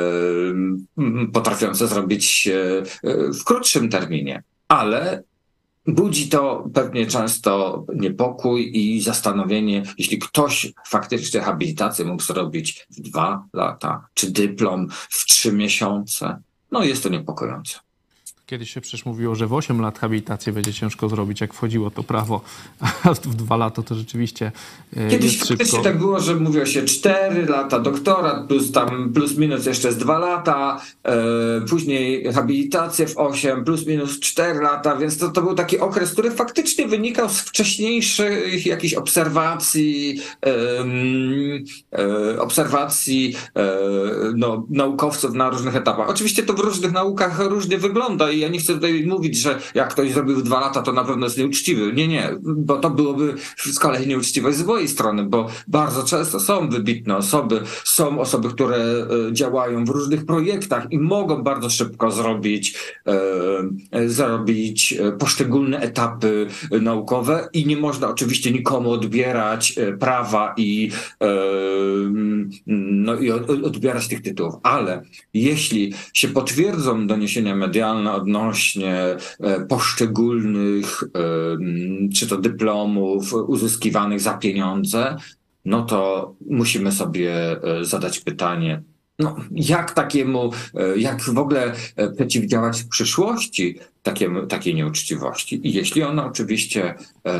potrafiące zrobić w krótszym terminie. Ale budzi to pewnie często niepokój i zastanowienie, jeśli ktoś faktycznie habilitację mógł zrobić w dwa lata, czy dyplom w trzy miesiące, no jest to niepokojące. Kiedyś się przecież mówiło, że w osiem lat habilitację będzie ciężko zrobić, jak wchodziło to prawo, a w dwa lata to rzeczywiście Kiedyś jest faktycznie szybko. tak było, że mówiło się cztery lata doktorat, plus tam plus minus jeszcze z dwa lata, e, później habilitację w osiem, plus minus cztery lata, więc to, to był taki okres, który faktycznie wynikał z wcześniejszych jakichś obserwacji, e, e, obserwacji e, no, naukowców na różnych etapach. Oczywiście to w różnych naukach różnie wygląda i ja nie chcę tutaj mówić, że jak ktoś zrobił w dwa lata, to na pewno jest nieuczciwy. Nie, nie, bo to byłoby z kolei nieuczciwość z mojej strony, bo bardzo często są wybitne osoby, są osoby, które działają w różnych projektach i mogą bardzo szybko zrobić, e, zrobić poszczególne etapy naukowe i nie można oczywiście nikomu odbierać prawa i, e, no, i odbierać tych tytułów, ale jeśli się potwierdzą doniesienia medialne odnośnie poszczególnych czy to dyplomów uzyskiwanych za pieniądze, no to musimy sobie zadać pytanie, no, jak takiemu, jak w ogóle przeciwdziałać w przyszłości takiemu, takiej nieuczciwości. I jeśli ona oczywiście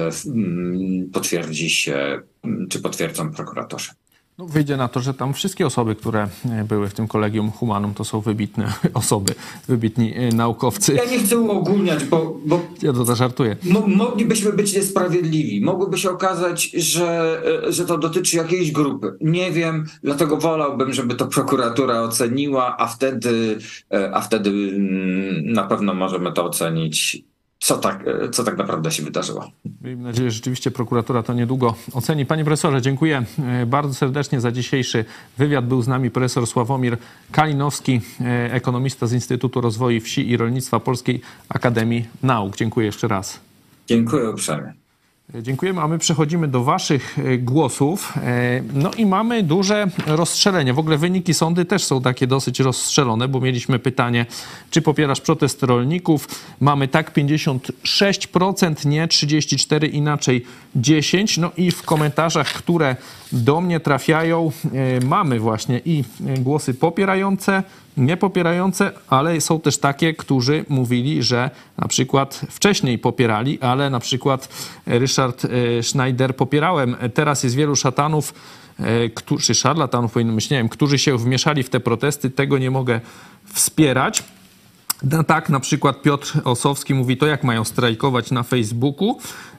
potwierdzi się, czy potwierdzą prokuratorzy. No, wyjdzie na to, że tam wszystkie osoby, które były w tym Collegium Humanum, to są wybitne osoby, wybitni naukowcy. Ja nie chcę uogólniać, bo... bo ja to żartuję. Mo- moglibyśmy być niesprawiedliwi. Mogłoby się okazać, że, że to dotyczy jakiejś grupy. Nie wiem, dlatego wolałbym, żeby to prokuratura oceniła, a wtedy, a wtedy na pewno możemy to ocenić, co tak, co tak naprawdę się wydarzyło. Miejmy nadzieję, że rzeczywiście prokuratura to niedługo oceni. Panie profesorze, dziękuję bardzo serdecznie za dzisiejszy wywiad. Był z nami profesor Sławomir Kalinowski, ekonomista z Instytutu Rozwoju Wsi i Rolnictwa Polskiej Akademii Nauk. Dziękuję jeszcze raz. Dziękuję uprzejmie. Dziękujemy, a my przechodzimy do waszych głosów. No i mamy duże rozstrzelenie. W ogóle wyniki sądy też są takie dosyć rozstrzelone, bo mieliśmy pytanie, czy popierasz protest rolników. Mamy tak pięćdziesiąt sześć procent, nie trzydzieści cztery procent, inaczej dziesięć procent. No i w komentarzach, które do mnie trafiają, mamy właśnie i głosy popierające, niepopierające, ale są też takie, którzy mówili, że na przykład wcześniej popierali, ale na przykład Ryszard Schneider popierałem. Teraz jest wielu szatanów, czy szarlatanów, powinien być, nie wiem, którzy się wmieszali w te protesty. Tego nie mogę wspierać. No tak, na przykład Piotr Osowski mówi, to jak mają strajkować na Facebooku.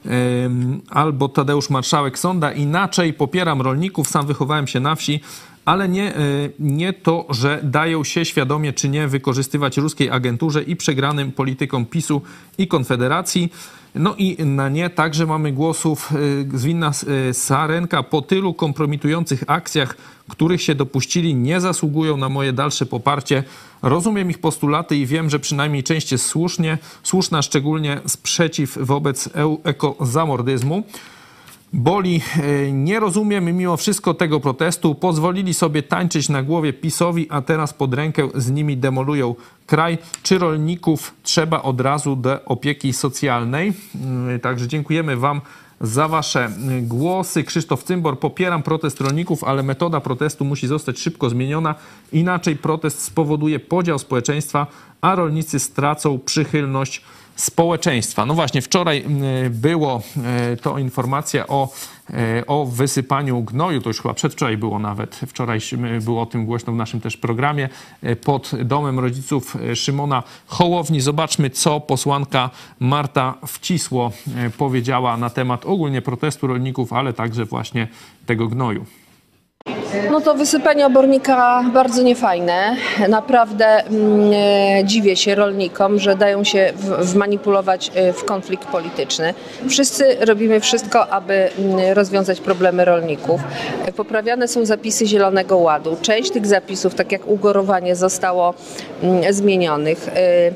Albo Tadeusz Marszałek Sąda, inaczej popieram rolników, sam wychowałem się na wsi, ale nie, nie to, że dają się świadomie czy nie wykorzystywać ruskiej agenturze i przegranym politykom PiSu i Konfederacji. No i na nie także mamy głosów Zwinna Sarenka. Po tylu kompromitujących akcjach, których się dopuścili, nie zasługują na moje dalsze poparcie. Rozumiem ich postulaty i wiem, że przynajmniej część jest słusznie, słuszna, szczególnie sprzeciw wobec ekozamordyzmu. Boli, nie rozumiem mimo wszystko tego protestu. Pozwolili sobie tańczyć na głowie PiS-owi, a teraz pod rękę z nimi demolują kraj. Czy rolników trzeba od razu do opieki socjalnej? Także dziękujemy wam za wasze głosy. Krzysztof Cymbor, popieram protest rolników, ale metoda protestu musi zostać szybko zmieniona. Inaczej protest spowoduje podział społeczeństwa, a rolnicy stracą przychylność społeczeństwa. No właśnie, wczoraj było to informacja o, o wysypaniu gnoju, to już chyba przedwczoraj było nawet, wczoraj było o tym głośno w naszym też programie, pod domem rodziców Szymona Hołowni. Zobaczmy, co posłanka Marta Wcisło powiedziała na temat ogólnie protestu rolników, ale także właśnie tego gnoju. No to wysypanie obornika bardzo niefajne. Naprawdę mm, dziwię się rolnikom, że dają się w, wmanipulować w konflikt polityczny. Wszyscy robimy wszystko, aby mm, rozwiązać problemy rolników. Poprawiane są zapisy Zielonego Ładu. Część tych zapisów, tak jak ugorowanie, zostało mm, zmienionych.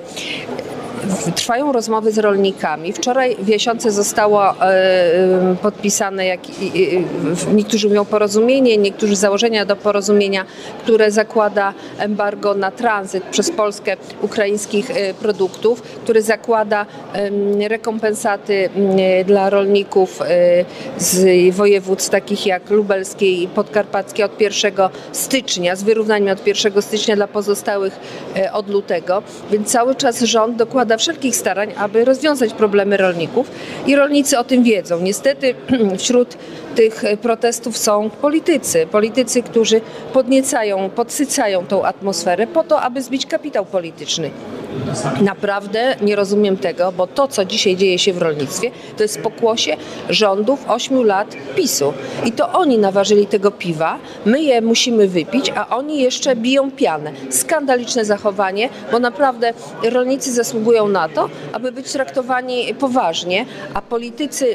Y, Trwają rozmowy z rolnikami. Wczoraj w Jasionce zostało e, podpisane, jak, e, niektórzy mówią porozumienie, niektórzy założenia do porozumienia, które zakłada embargo na tranzyt przez Polskę ukraińskich e, produktów, który zakłada e, rekompensaty e, dla rolników e, z województw takich jak lubelskie i podkarpackie od pierwszego stycznia, z wyrównaniem od pierwszego stycznia dla pozostałych e, od lutego. Więc cały czas rząd dokłada wszelkich starań, aby rozwiązać problemy rolników i rolnicy o tym wiedzą. Niestety wśród tych protestów są politycy. Politycy, którzy podniecają, podsycają tą atmosferę po to, aby zbić kapitał polityczny. Naprawdę nie rozumiem tego, bo to, co dzisiaj dzieje się w rolnictwie, to jest pokłosie rządów ośmiu lat PiSu. I to oni naważyli tego piwa, my je musimy wypić, a oni jeszcze biją pianę. Skandaliczne zachowanie, bo naprawdę rolnicy zasługują na to, aby być traktowani poważnie, a politycy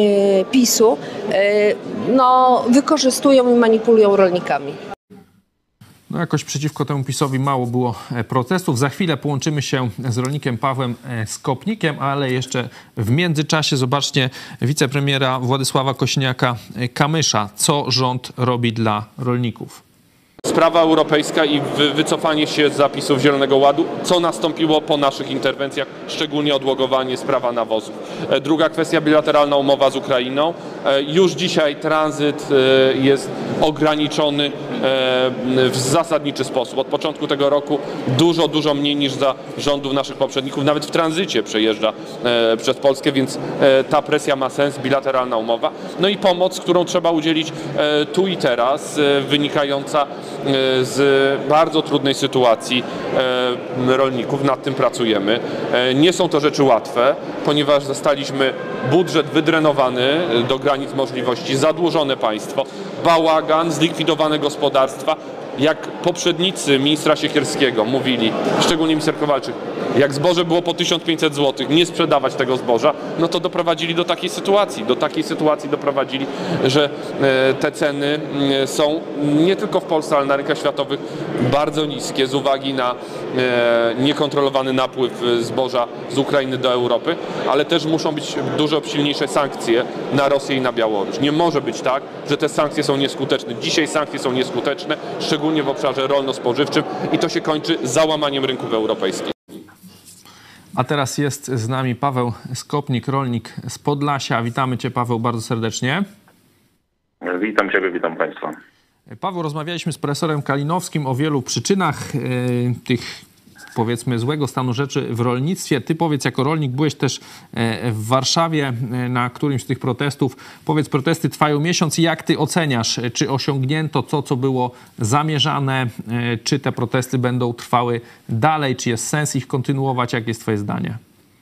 PiSu no, wykorzystują i manipulują rolnikami. No jakoś przeciwko temu PiS-owi mało było protestów. Za chwilę połączymy się z rolnikiem Pawłem Skopnikiem, ale jeszcze w międzyczasie zobaczcie wicepremiera Władysława Kosiniaka-Kamysza. Co rząd robi dla rolników? Sprawa europejska i wycofanie się z zapisów Zielonego Ładu, co nastąpiło po naszych interwencjach, szczególnie odłogowanie sprawa nawozów. Druga kwestia, bilateralna umowa z Ukrainą. Już dzisiaj tranzyt jest ograniczony w zasadniczy sposób. Od początku tego roku dużo, dużo mniej niż za rządów naszych poprzedników, nawet w tranzycie przejeżdża przez Polskę, więc ta presja ma sens, bilateralna umowa. No i pomoc, którą trzeba udzielić tu i teraz, wynikająca z bardzo trudnej sytuacji rolników. Nad tym pracujemy. Nie są to rzeczy łatwe, ponieważ zostaliśmy budżet wydrenowany do granic możliwości, zadłużone państwo, bałagan, zlikwidowane gospodarstwa. Jak poprzednicy ministra Siekierskiego mówili, szczególnie minister Kowalczyk, Jak zboże było po tysiąc pięćset złotych, nie sprzedawać tego zboża, no to doprowadzili do takiej sytuacji. Do takiej sytuacji doprowadzili, że te ceny są nie tylko w Polsce, ale na rynkach światowych bardzo niskie z uwagi na niekontrolowany napływ zboża z Ukrainy do Europy, ale też muszą być dużo silniejsze sankcje na Rosję i na Białoruś. Nie może być tak, że te sankcje są nieskuteczne. Dzisiaj sankcje są nieskuteczne, szczególnie w obszarze rolno-spożywczym i to się kończy załamaniem rynków europejskich. A teraz jest z nami Paweł Skopnik, rolnik z Podlasia. Witamy Cię, Paweł, bardzo serdecznie. Witam Ciebie, witam Państwa. Paweł, rozmawialiśmy z profesorem Kalinowskim o wielu przyczynach y, tych, powiedzmy, złego stanu rzeczy w rolnictwie. Ty powiedz, jako rolnik byłeś też w Warszawie na którymś z tych protestów. Powiedz, protesty trwają miesiąc i jak ty oceniasz, czy osiągnięto to, co było zamierzane, czy te protesty będą trwały dalej, czy jest sens ich kontynuować? Jakie jest twoje zdanie?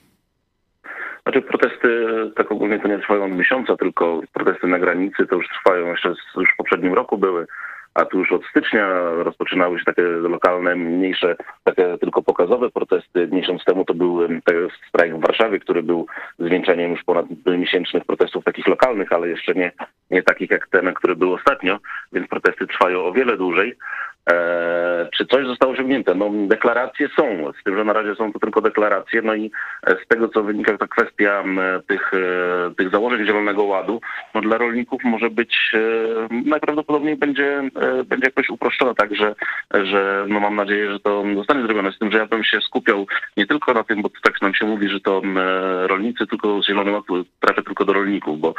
Znaczy protesty tak ogólnie to nie trwają od miesiąca, tylko protesty na granicy to już trwają, jeszcze już w poprzednim roku były, a tu już od stycznia rozpoczynały się takie lokalne, mniejsze, takie tylko pokazowe protesty. Miesiąc temu to był strajk w Warszawie, który był zwieńczeniem już ponad miesięcznych protestów takich lokalnych, ale jeszcze nie, nie takich jak ten, który był ostatnio, więc protesty trwają o wiele dłużej. Eee, czy coś zostało osiągnięte? No deklaracje są, z tym, że na razie są to tylko deklaracje, no i z tego, co wynika ta kwestia tych, tych założeń Zielonego Ładu, no dla rolników może być, e, najprawdopodobniej będzie, e, będzie jakoś uproszczona, tak, że, że no mam nadzieję, że to zostanie zrobione, z tym, że ja bym się skupiał nie tylko na tym, bo tak nam się mówi, że to e, rolnicy, tylko Zielony Ład trafia tylko do rolników, bo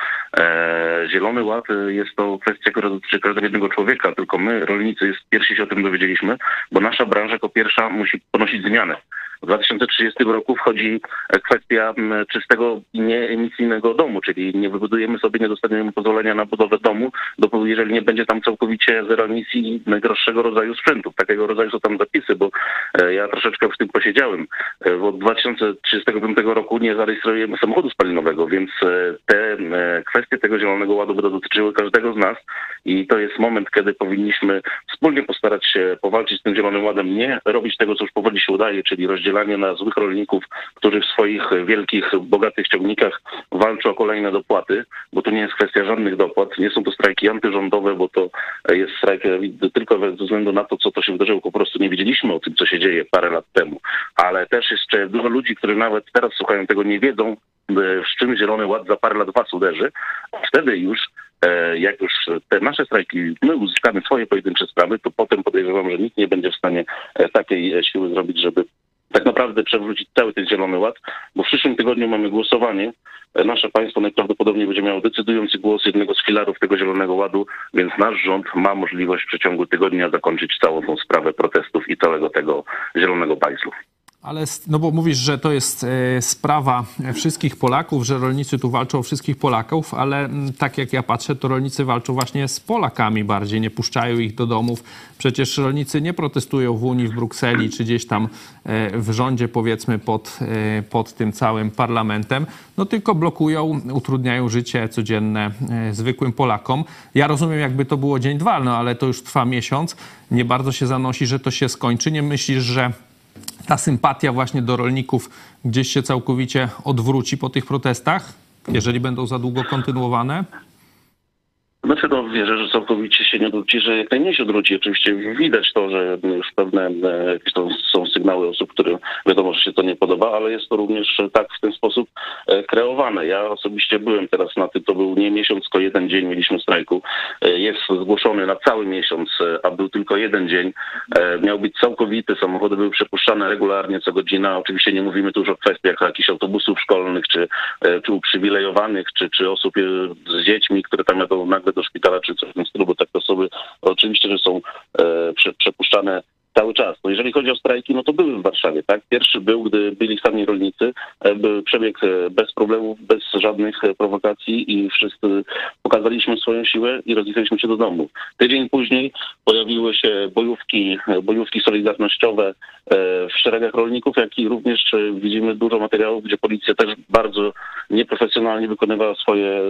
e, Zielony Ład jest to kwestia, która dotyczy każdego jednego człowieka, tylko my, rolnicy, jest pierwsi się o tym dowiedzieliśmy, bo nasza branża jako pierwsza musi ponosić zmianę. W dwa tysiące trzydziestym roku wchodzi kwestia czystego i nieemisyjnego domu, czyli nie wybudujemy sobie, nie dostaniemy pozwolenia na budowę domu, dopóki jeżeli nie będzie tam całkowicie zero emisji najdroższego rodzaju sprzętów. Takiego rodzaju są tam zapisy, bo ja troszeczkę w tym posiedziałem. Od dwa tysiące trzydziestego piątego roku nie zarejestrujemy samochodu spalinowego, więc te kwestie tego Zielonego Ładu będą dotyczyły każdego z nas i to jest moment, kiedy powinniśmy wspólnie postarać się powalczyć z tym Zielonym Ładem, nie robić tego, co już powoli się udaje, czyli rozdzielanie na złych rolników, którzy w swoich wielkich, bogatych ciągnikach walczą o kolejne dopłaty, bo to nie jest kwestia żadnych dopłat, nie są to strajki antyrządowe, bo to jest strajk tylko ze względu na to, co to się wydarzyło, po prostu nie wiedzieliśmy o tym, co się dzieje parę lat temu, ale też jeszcze dużo ludzi, którzy nawet teraz słuchają tego, nie wiedzą, z czym Zielony Ład za parę lat was uderzy, a wtedy już jak już te nasze strajki, my uzyskamy swoje pojedyncze sprawy, to potem podejrzewam, że nikt nie będzie w stanie takiej siły zrobić, żeby tak naprawdę przewrócić cały ten Zielony Ład, bo w przyszłym tygodniu mamy głosowanie. Nasze państwo najprawdopodobniej będzie miało decydujący głos jednego z filarów tego Zielonego Ładu, więc nasz rząd ma możliwość w przeciągu tygodnia zakończyć całą tą sprawę protestów i całego tego Zielonego Bajslu. Ale, no bo mówisz, że to jest e, sprawa wszystkich Polaków, że rolnicy tu walczą o wszystkich Polaków, ale m, tak jak ja patrzę, to rolnicy walczą właśnie z Polakami bardziej, nie puszczają ich do domów. Przecież rolnicy nie protestują w Unii, w Brukseli, czy gdzieś tam e, w rządzie, powiedzmy, pod, e, pod tym całym parlamentem, no tylko blokują, utrudniają życie codzienne e, zwykłym Polakom. Ja rozumiem, jakby to było dzień, dwa, no ale to już trwa miesiąc. Nie bardzo się zanosi, że to się skończy. Nie myślisz, że ta sympatia właśnie do rolników gdzieś się całkowicie odwróci po tych protestach, jeżeli będą za długo kontynuowane? Znaczy, no wierzę, że całkowicie się nie odwróci, że jak najmniej się odwróci. Oczywiście widać to, że już pewne jakieś to są sygnały osób, którym wiadomo, że się to nie podoba, ale jest to również tak w ten sposób kreowane. Ja osobiście byłem teraz na tym, to był nie miesiąc, tylko jeden dzień mieliśmy strajku. Jest zgłoszony na cały miesiąc, a był tylko jeden dzień. Miał być całkowity, samochody były przepuszczane regularnie co godzina. Oczywiście nie mówimy tu już o kwestiach jakichś autobusów szkolnych, czy, czy uprzywilejowanych, czy, czy osób z dziećmi, które tam jadą nagle do szpitala, czy coś w tym stylu, bo tak osoby oczywiście, że są e, prze, przepuszczane cały czas. No jeżeli chodzi o strajki, no to były w Warszawie, tak? Pierwszy był, gdy byli sami rolnicy, e, przebiegł bez problemów, bez żadnych prowokacji i wszyscy pokazaliśmy swoją siłę i rozjechaliśmy się do domu. Tydzień później pojawiły się bojówki, bojówki solidarnościowe e, w szeregach rolników, jak i również widzimy dużo materiałów, gdzie policja też bardzo nieprofesjonalnie wykonywała swoje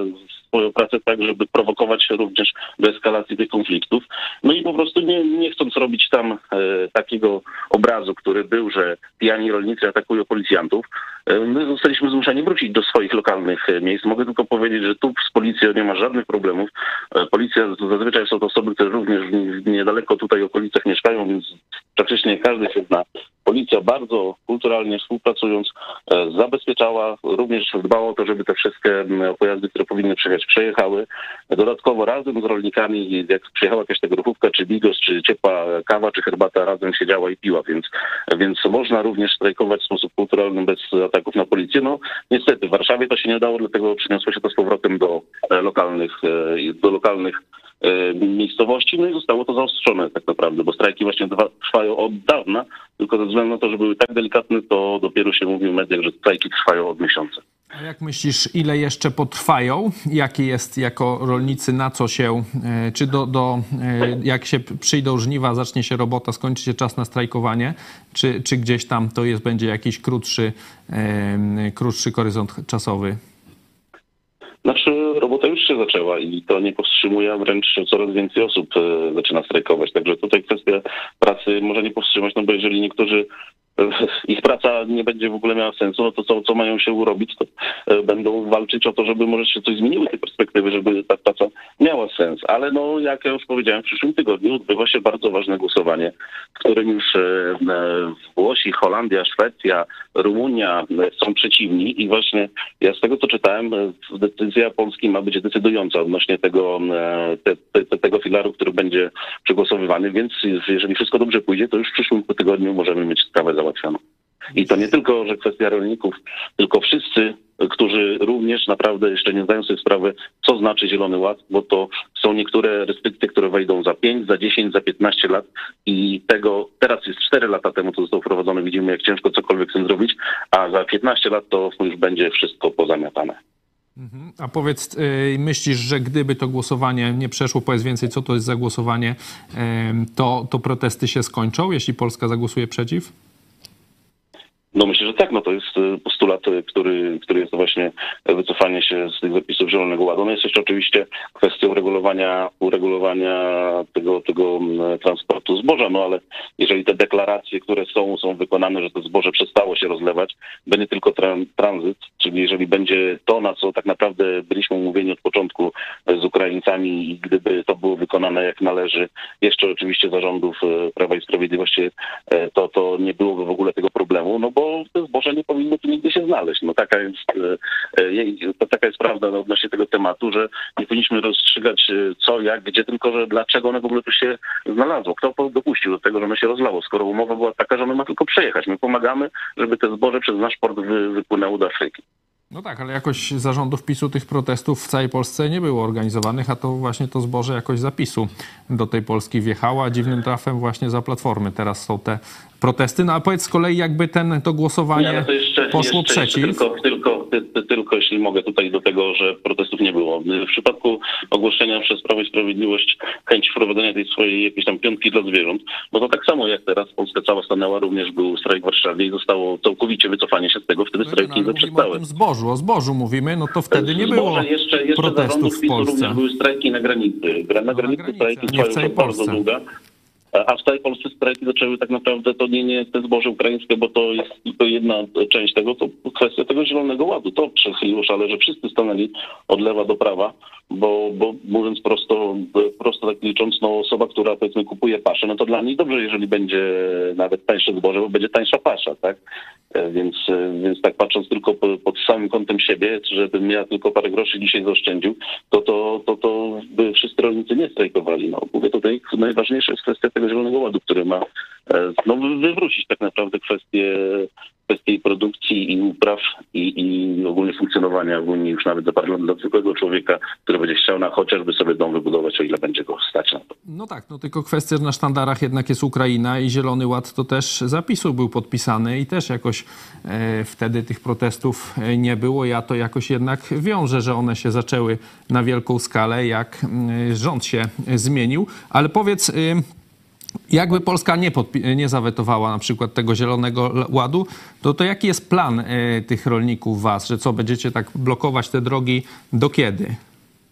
swoją pracę tak, żeby prowokować również do eskalacji tych konfliktów. No i po prostu nie, nie chcąc robić tam e, takiego obrazu, który był, że pijani rolnicy atakują policjantów, e, my zostaliśmy zmuszeni wrócić do swoich lokalnych e, miejsc. Mogę tylko powiedzieć, że tu z policją nie ma żadnych problemów. E, policja zazwyczaj są to osoby, które również niedaleko tutaj w okolicach mieszkają, więc praktycznie każdy się zna. Policja bardzo kulturalnie współpracując e, zabezpieczała, również dbała o to, żeby te wszystkie pojazdy, które powinny przejechać, przejechały. Dodatkowo razem z rolnikami, jak przyjechała jakaś ta grupówka, czy bigos, czy ciepła kawa, czy herbata, razem siedziała i piła, więc, więc można również strajkować w sposób kulturalny bez ataków na policję. No niestety w Warszawie to się nie udało, dlatego przyniosło się to z powrotem do e, lokalnych, e, do lokalnych miejscowości, no i zostało to zaostrzone tak naprawdę, bo strajki właśnie trwają od dawna, tylko ze względu na to, że były tak delikatne, to dopiero się mówi w mediach, że strajki trwają od miesiąca. A jak myślisz, ile jeszcze potrwają? Jakie jest jako rolnicy, na co się, czy do, do jak się przyjdą żniwa, zacznie się robota, skończy się czas na strajkowanie, czy, czy gdzieś tam to jest, będzie jakiś krótszy, krótszy horyzont czasowy? Znaczy robota już się zaczęła i to nie powstrzymuje, a wręcz coraz więcej osób e, zaczyna strajkować. Także tutaj kwestia pracy może nie powstrzymać, no bo jeżeli niektórzy ich praca nie będzie w ogóle miała sensu, no to co, co mają się urobić, to e, będą walczyć o to, żeby może się coś zmieniły te perspektywy, żeby ta praca miała sens. Ale no, jak ja już powiedziałem, w przyszłym tygodniu odbywa się bardzo ważne głosowanie, w którym już e, Włosi, Holandia, Szwecja, Rumunia są przeciwni i właśnie ja z tego, co czytałem, decyzja Polski ma być decydująca odnośnie tego, te, te, tego filaru, który będzie przegłosowywany, więc jeżeli wszystko dobrze pójdzie, to już w przyszłym tygodniu możemy mieć sprawę załatwioną. I to nie tylko, że kwestia rolników, tylko wszyscy, którzy również naprawdę jeszcze nie zdają sobie sprawy, co znaczy Zielony Ład, bo to są niektóre restrykcje, które wejdą za pięć, za dziesięć, za piętnaście lat i tego teraz jest cztery lata temu, to zostało wprowadzone, widzimy jak ciężko cokolwiek z tym zrobić, a za piętnaście lat to już będzie wszystko pozamiatane. A powiedz, myślisz, że gdyby to głosowanie nie przeszło, powiedz więcej, co to jest za głosowanie, to, to protesty się skończą, jeśli Polska zagłosuje przeciw? No myślę, że tak, no to jest postulat, który, który jest to właśnie wycofanie się z tych zapisów Zielonego Ładu. No jest jeszcze oczywiście kwestia uregulowania, uregulowania tego, tego transportu zboża, no ale jeżeli te deklaracje, które są, są wykonane, że to zboże przestało się rozlewać, będzie tylko tran, tranzyt, czyli jeżeli będzie to, na co tak naprawdę byliśmy umówieni od początku z Ukraińcami i gdyby to było wykonane jak należy, jeszcze oczywiście zarządów Prawa i Sprawiedliwości, to, to nie byłoby w ogóle tego problemu, no bo to zboże nie powinno tu nigdy się znaleźć. No taka jest, e, taka jest prawda odnośnie tego tematu, że nie powinniśmy rozstrzygać co, jak, gdzie, tylko że dlaczego ono w ogóle tu się znalazło. Kto dopuścił do tego, że ono się rozlało, skoro umowa była taka, że ono ma tylko przejechać. My pomagamy, żeby te zboże przez nasz port wy, wypłynęło do Afryki. No tak, ale jakoś zarządów PiSu tych protestów w całej Polsce nie było organizowanych, a to właśnie to zboże jakoś za PiSu do tej Polski wjechało, a dziwnym trafem właśnie za Platformy teraz są te protesty. No a powiedz z kolei, jakby ten, to głosowanie nie, no to jeszcze, poszło jeszcze, przeciw. Jeszcze tylko, tylko, ty, tylko jeśli mogę tutaj do tego, że protestów nie było. W przypadku ogłoszenia przez Prawo i Sprawiedliwość chęci wprowadzenia tej swojej jakiejś tam piątki dla zwierząt, bo to tak samo jak teraz Polska cała stanęła, również był strajk w Warszawie i zostało całkowicie wycofanie się z tego, wtedy strajki no, przestały. O tym zbożu, o zbożu mówimy, no to wtedy nie było jeszcze, jeszcze protestów w Polsce. Również były strajki na granicy. Na no, granicy na strajki trwają już bardzo długo. A w całej Polsce strajki zaczęły tak naprawdę, to nie, nie te zboże ukraińskie, bo to jest tylko jedna część tego, to kwestia tego Zielonego Ładu. To przechyliło szale, że wszyscy stanęli od lewa do prawa, bo, bo mówiąc prosto, prosto tak licząc, no osoba, która powiedzmy kupuje paszę, no to dla niej dobrze, jeżeli będzie nawet tańsze zboże, bo będzie tańsza pasza, tak? Więc, więc tak patrząc tylko pod samym kątem siebie, żebym ja tylko parę groszy dzisiaj zaoszczędził, to, to, to, to by wszyscy rolnicy nie strajkowali. No, mówię tutaj, najważniejsza jest kwestia tego Zielonego Ładu, który ma no, wywrócić tak naprawdę kwestię, kwestię produkcji i upraw i, i ogólnie funkcjonowania w Unii już nawet dla, dla zwykłego człowieka, który będzie chciał na chociażby sobie dom wybudować, o ile będzie go stać na to. No tak, no tylko kwestia, że na sztandarach jednak jest Ukraina i Zielony Ład to też zapisu był podpisany i też jakoś e, wtedy tych protestów nie było. Ja to jakoś jednak wiążę, że one się zaczęły na wielką skalę, jak e, rząd się zmienił. Ale powiedz... E, Jakby Polska nie, podpi- nie zawetowała na przykład tego Zielonego Ładu, to, to jaki jest plan y, tych rolników was, że co, będziecie tak blokować te drogi do kiedy?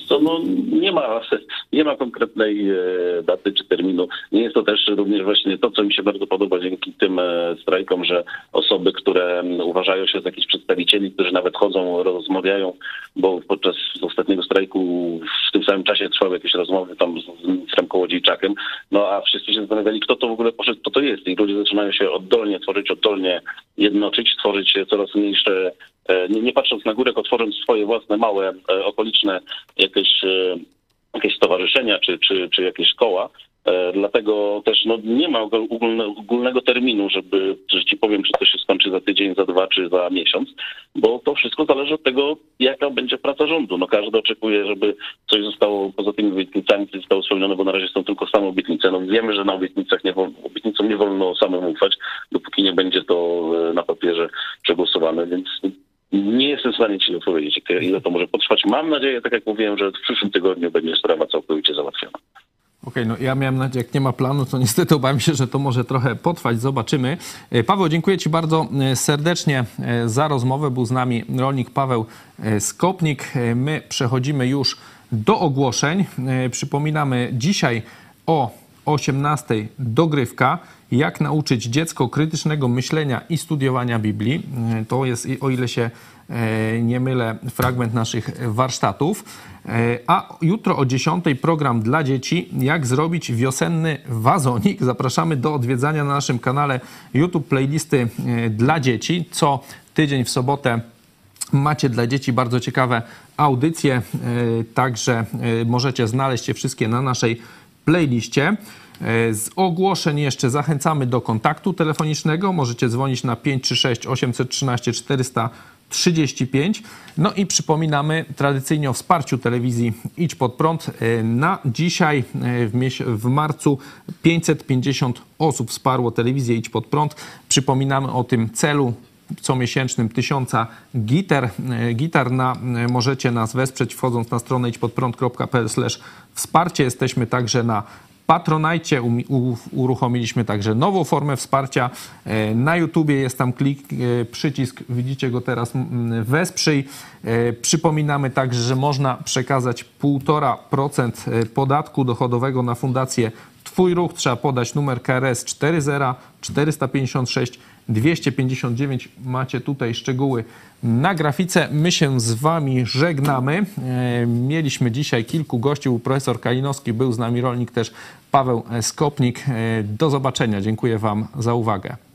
co, no nie ma, nie ma konkretnej daty czy terminu. Nie jest to też również właśnie to, co mi się bardzo podoba dzięki tym strajkom, że osoby, które uważają się za jakichś przedstawicieli, którzy nawet chodzą, rozmawiają, bo podczas ostatniego strajku w tym samym czasie trwały jakieś rozmowy tam z ministrem Kołodziejczakiem, no a wszyscy się zastanawiali, kto to w ogóle poszedł, kto to jest. I ludzie zaczynają się oddolnie tworzyć, oddolnie jednoczyć, tworzyć coraz mniejsze, nie, nie patrząc na górę, tylko tworząc swoje własne, małe, okoliczne jakieś, jakieś stowarzyszenia czy, czy, czy jakieś koła. Dlatego też no, nie ma ogólnego terminu, żeby, że ci powiem, czy to się skończy za tydzień, za dwa, czy za miesiąc, bo to wszystko zależy od tego, jaka będzie praca rządu. No, każdy oczekuje, żeby coś zostało poza tymi obietnicami, coś zostało spełnione, bo na razie są tylko same obietnice. No, wiemy, że na obietnicach nie wolno, obietnicom nie wolno samym ufać, dopóki nie będzie to na papierze przegłosowane, więc nie jestem w stanie ci odpowiedzieć, ile to może potrwać. Mam nadzieję, tak jak mówiłem, że w przyszłym tygodniu będzie sprawa całkowicie załatwiona. Okej, no ja miałem nadzieję, jak nie ma planu, to niestety obawiam się, że to może trochę potrwać. Zobaczymy. Paweł, dziękuję ci bardzo serdecznie za rozmowę. Był z nami rolnik Paweł Skopnik. My przechodzimy już do ogłoszeń. Przypominamy dzisiaj o osiemnastej dogrywka. Jak nauczyć dziecko krytycznego myślenia i studiowania Biblii. To jest, o ile się nie mylę, fragment naszych warsztatów. A jutro o dziesiątej program dla dzieci, jak zrobić wiosenny wazonik. Zapraszamy do odwiedzania na naszym kanale YouTube playlisty dla dzieci. Co tydzień w sobotę macie dla dzieci bardzo ciekawe audycje, także możecie znaleźć je wszystkie na naszej playliście. Z ogłoszeń jeszcze zachęcamy do kontaktu telefonicznego. Możecie dzwonić na pięć trzy sześć osiem jeden trzy czterysta trzydzieści pięć. No i przypominamy tradycyjnie o wsparciu telewizji Idź Pod Prąd. Na dzisiaj w, w marcu pięćset pięćdziesiąt osób wsparło telewizję Idź Pod Prąd. Przypominamy o tym celu comiesięcznym tysiąca gitar. gitar na, możecie nas wesprzeć wchodząc na stronę idźpodprąd kropka p l slash wsparcie. Jesteśmy także na Patronite, uruchomiliśmy także nową formę wsparcia. Na YouTubie jest tam klik, przycisk, widzicie go teraz, wesprzyj. Przypominamy także, że można przekazać półtora procent podatku dochodowego na fundację Twój Ruch. Trzeba podać numer K R S cztery zero cztery pięć sześć dwieście pięćdziesiąt dziewięć. Macie tutaj szczegóły na grafice. My się z wami żegnamy. Mieliśmy dzisiaj kilku gości. Był profesor Kalinowski, był z nami rolnik też Paweł Skopnik. Do zobaczenia. Dziękuję wam za uwagę.